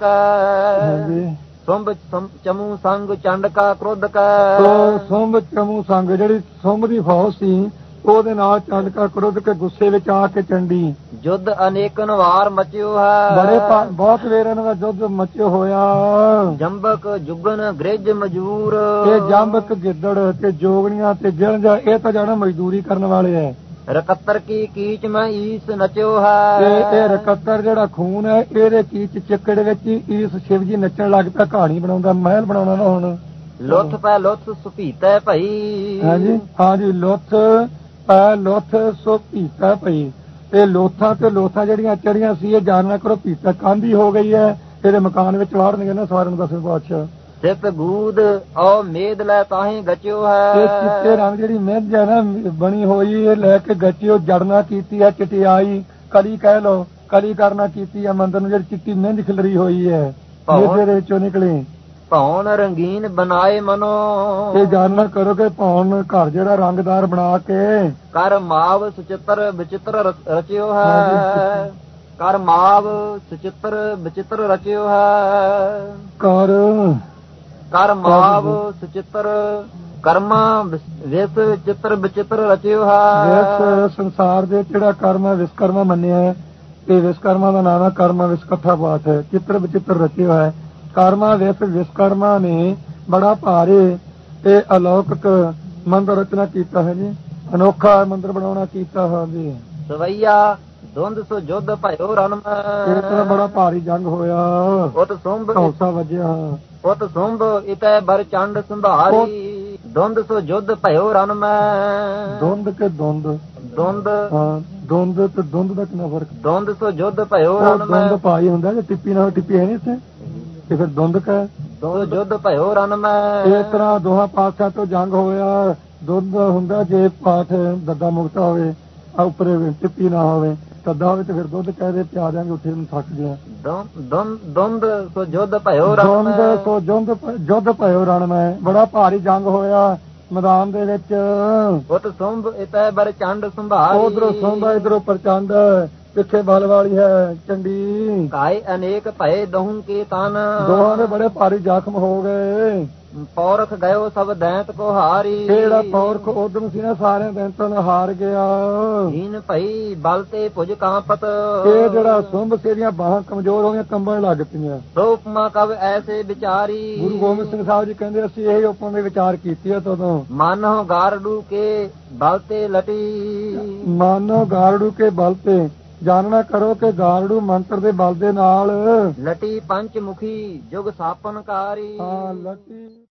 ਕੈ। ਸੁੰਭ ਚਮੂ ਸੰਗ ਚੰਡ ਕਾ ਕ੍ਰੋਧ ਕੈ। ਸੁੰਭ ਚਮੂ ਸੰਗ ਜਿਹੜੀ ਸੁੰਭ ਦੀ ਫੌਜ ਸੀ ਉਹਦੇ ਨਾਲ ਚੰਡ ਕਾ ਕ੍ਰੋਧ ਕੇ ਗੁੱਸੇ ਵਿੱਚ ਆ ਕੇ ਚੰਡੀ। ਜੁੱਧ ਅਨੇਕਨ ਵਾਰ ਮਚਿਓ ਹੈ। ਬੜੇ ਬਹੁਤ ਵੇਰ ਇਹਨਾਂ ਦਾ ਜੁੱਧ ਮਚਿਓ ਹੋਇਆ। ਜੰਬਕ ਜੁਗਨ ਗ੍ਰਿਜ ਮਜੂਰ। ਇਹ ਜੰਬਕ ਗਿੱਦੜ ਤੇ ਜੋਗਣੀਆਂ ਤੇ ਗਿਲਜਾ ਇਹ ਤਾਂ ਜਾਣਾ ਮਜ਼ਦੂਰੀ ਕਰਨ ਵਾਲੇ ਹੈ। ਰਕੱਤਰ ਕੀ ਕੀਚ ਮੈਂ ਈਸ ਨਚਿਓ ਹੈ। ਇਹ ਰਕੱਤਰ ਜਿਹੜਾ ਖੂਨ ਹੈ ਇਹਦੇ ਕੀਚ ਚਿੱਕੜ ਵਿੱਚ ਈਸ ਸ਼ਿਵ ਜੀ ਨੱਚਣ ਲੱਗ ਪਿਆ। ਕਹਾਣੀ ਬਣਾਉਂਦਾ ਮਹਿਲ ਬਣਾਉਣਾ ਨਾ ਹੁਣ। ਲੁੱਥ ਪੈ ਲੁੱਥ ਸੁਪੀਤੈ ਭਈ। ਹਾਂਜੀ ਹਾਂਜੀ ਲੁੱਥ ਪੈ ਲੁੱਥ ਸੁਪੀਤੈ ਭਈ। ਇਹ ਲੋਥਾਂ ਤੇ ਲੋਥਾਂ ਜਿਹੜੀਆਂ ਚੜੀਆਂ ਸੀ ਇਹ ਜਾਣਨਾ ਕਰੋ ਪੀਤਾ ਕਾਂਦੀ ਹੋ ਗਈ ਹੈ। ਇਹਦੇ ਮਕਾਨ ਵਿੱਚ ਵਾੜਨਗੇ ਨਾ ਸਾਰਿਆਂ ਨੂੰ ਦਸਵੇਂ ਪਾਤਸ਼ਾਹ। ਸਿੱਤ ਗੂਦ ਔ ਮੇਦ ਲੈ ਤਾਹੀਂ ਗਚਿਓ ਹੈ। ਇਹ ਚਿੱਟੇ ਰੰਗ ਜਿਹੜੀ ਮਿੱਝ ਹੈ ਨਾ ਬਣੀ ਹੋਈ ਇਹ ਲੈ ਕੇ ਗਚਿਓ ਜੜਨਾ ਕੀਤੀ ਹੈ ਚਟਿਆਈ ਕਲੀ ਕਹਿ ਲੋ ਕਲੀ ਕਰਨਾ ਕੀਤੀ ਹੈ ਮੰਦਰ ਨੂੰ ਜਿਹੜੀ ਚਿੱਟੀ ਮਿੰਝ ਖਿਲਰੀ ਹੋਈ ਹੈ ਇਹਦੇ ਵਿੱਚੋਂ ਨਿਕਲੀ। ਭੌਣ ਰੰਗੀਨ ਬਣਾਏ ਮਨੋ। ਇਹ ਜਾਣਨਾ ਕਰੋ ਕਿ ਭੌਣ ਘਰ ਜਿਹੜਾ ਰੰਗਦਾਰ ਬਣਾ ਕੇ ਕਰ ਮਾਵ ਸੁਚਿੱਤਰ ਵਿਚਿੱਤਰ ਰਚਿਓ ਹੈ। ਕਰ ਮਾਵ ਸੁਚਿੱਤਰ ਵਿਚਿੱਤਰ ਰਚਿਓ ਹੈ। ਕਰ ਕਰ ਮਾਵ ਸੁਚਿੱਤਰ ਕਰਮਾ ਵਿਸ ਚਿੱਤਰ ਵਿਚਿੱਤਰ ਰਚਿਓ ਹੈ। ਇਸ ਸੰਸਾਰ ਦੇ ਜਿਹੜਾ ਕਰਮ ਹੈ ਵਿਸਕਰਮਾ ਮੰਨਿਆ ਤੇ ਵਿਸਕਰਮਾ ਦਾ ਨਾਮ ਹੈ ਕਰਮਾ ਵਿਸਕੱਠਾ ਪਾਠ ਹੈ। ਚਿੱਤਰ ਵਿਚਿੱਤਰ ਰਚਿਓ ਹੈ। ਕਰਮਾ ਵਿਸ ਵਿਸਕਰਮਾ ਨੇ ਬੜਾ ਭਾਰੇ ਤੇ ਅਲੌਕਿਕ ਮੰਦਰ ਰਚਨਾ ਕੀਤਾ ਹੈ ਜੀ। ਅਨੋਖਾ ਮੰਦਰ ਬਣਾਉਣਾ ਕੀਤਾ ਹੈ ਜੀ। ਸਵਈਆ ਧੁੰਦ ਸੋ ਜੁੱਧ ਭਇਓ ਰਣ ਮੈਂ। ਇਸ ਤਰ੍ਹਾਂ ਬੜਾ ਭਾਰੀ ਜੰਗ ਹੋਇਆ। ਉਤ ਸੁੰਭ ਹੌਸਾ ਵੱਜਿਆ। ਉਤ ਸੁੰਭ ਇਤੈ ਬਰ ਚੰਡ ਸੰਭਾਰੀ। ਧੁੰਦ ਸੋ ਜੁੱਧ ਭਇਓ ਰਣ ਮੈਂ। ਧੁੰਦ ਕੇ ਧੁੰਦ ਧੁੰਦ ਹਾਂ ਧੁੰਦ ਤੇ ਧੁੰਦ ਦਾ ਕਿੰਨਾ ਫਰਕ। ਧੁੰਦ ਸੋ ਜੁੱਧ ਭਇਓ ਰਣ ਮੈਂ। ਧੁੰਦ ਭਾਈ ਹੁੰਦਾ ਜੇ ਟਿੱਪੀ ਨਾਲ ਟਿੱਪੀ ਹੈ ਨੀ ਇੱਥੇ ਤੇ ਫਿਰ ਧੁੰਦ ਕਾ ਜੁੱਧ ਭਇਓ ਰਣ ਮੈਂ। ਇਸ ਤਰ੍ਹਾਂ ਦੋਹਾਂ ਪਾਸਿਆਂ ਤੋਂ ਜੰਗ ਹੋਇਆ। ਧੁੰਦ ਹੁੰਦਾ ਜੇ ਪਾਠ ਦੱਦਾ ਮੁਕਤਾ ਹੋਵੇ ਉੱਪਰ ਟਿੱਪੀ ਨਾ ਹੋਵੇ ਤੱਦਾ ਹੋਵੇ ਤੇ ਫਿਰ ਦੁੱਧ ਕਹਿ ਦੇ ਪਿਆ ਦਿਆਂਗੇ ਉੱਥੇ ਨੂੰ ਥੱਕ ਗਿਆ। ਧੁੰਦ ਸੋ ਜੁੱਧ ਭਇਓ ਰਣ ਮੈਂ। ਧੁੰਦ ਸੋ ਜੁੱਧ ਜੁੱਧ ਭਇਓ ਰਣ ਮੈਂ। ਬੜਾ ਭਾਰੀ ਜੰਗ ਹੋਇਆ ਮੈਦਾਨ ਦੇ ਵਿੱਚ। ਉਤ ਸੁੰਭ ਇਤੈ ਬਰ ਚੰਡ ਸੰਭਾਰੀ। ਉਧਰੋਂ ਸੁੰਭ ਇਧਰੋਂ ਪ੍ਰਚੰਡ ਪਿੱਛੇ ਬਲ ਵਾਲੀ ਹੈ ਚੰਡੀ। ਕਾਇ ਅਨੇਕ ਭਏ ਦਹੂ ਕੇ ਤਨ। ਦੋਹਾਂ ਦੇ ਬੜੇ ਭਾਰੀ ਜ਼ਖਮ ਹੋ ਗਏ। ਪੌਰਖ ਗਇਓ ਸਭ ਦੈਂਤ ਕੋ ਹਾਰੀ। ਜਿਹੜਾ ਪੌਰਖ ਉਦਮ ਸੀ ਨਾ ਸਾਰਿਆਂ ਦੈਂਤਾਂ ਨਾਲ ਹਾਰ ਗਿਆ। ਹੀਨ ਭਈ ਬਲ ਤੇ ਭੁਜ ਕਾਂਪਤ। ਇਹ ਜਿਹੜਾ ਸੁੰਭ ਸੀ ਦੀਆਂ ਬਾਹਾਂ ਕਮਜ਼ੋਰ ਹੋ ਗਈਆਂ ਕੰਬਣ ਲੱਗ ਪਈਆਂ। ਸੋ ਉਪਮਾ ਕਵ ਐਸੇ ਵਿਚਾਰੀ। ਗੁਰੂ ਗੋਬਿੰਦ ਸਿੰਘ ਸਾਹਿਬ ਜੀ ਕਹਿੰਦੇ ਅਸੀਂ ਇਹ ਉਪਮਾ ਦੇ ਵਿਚਾਰ ਕੀਤੀ ਹੈ ਤਦੋਂ। ਮਾਨੋ ਗਾਰਡੂ ਕੇ ਬਲ ਤੇ ਲਟੀ। ਮਾਨੋ ਗਾਰਡੂ ਕੇ ਬਲ ਤੇ ਜਾਣਨਾ ਕਰੋ ਕਿ ਗਾਰਡੂ ਮੰਤਰ ਦੇ ਬਲ ਦੇ ਨਾਲ ਲਟੀ ਪੰਚ ਮੁਖੀ ਜੁਗ ਸਾਪਨਕਾਰੀ। ਹਾਂ ਲਟੀ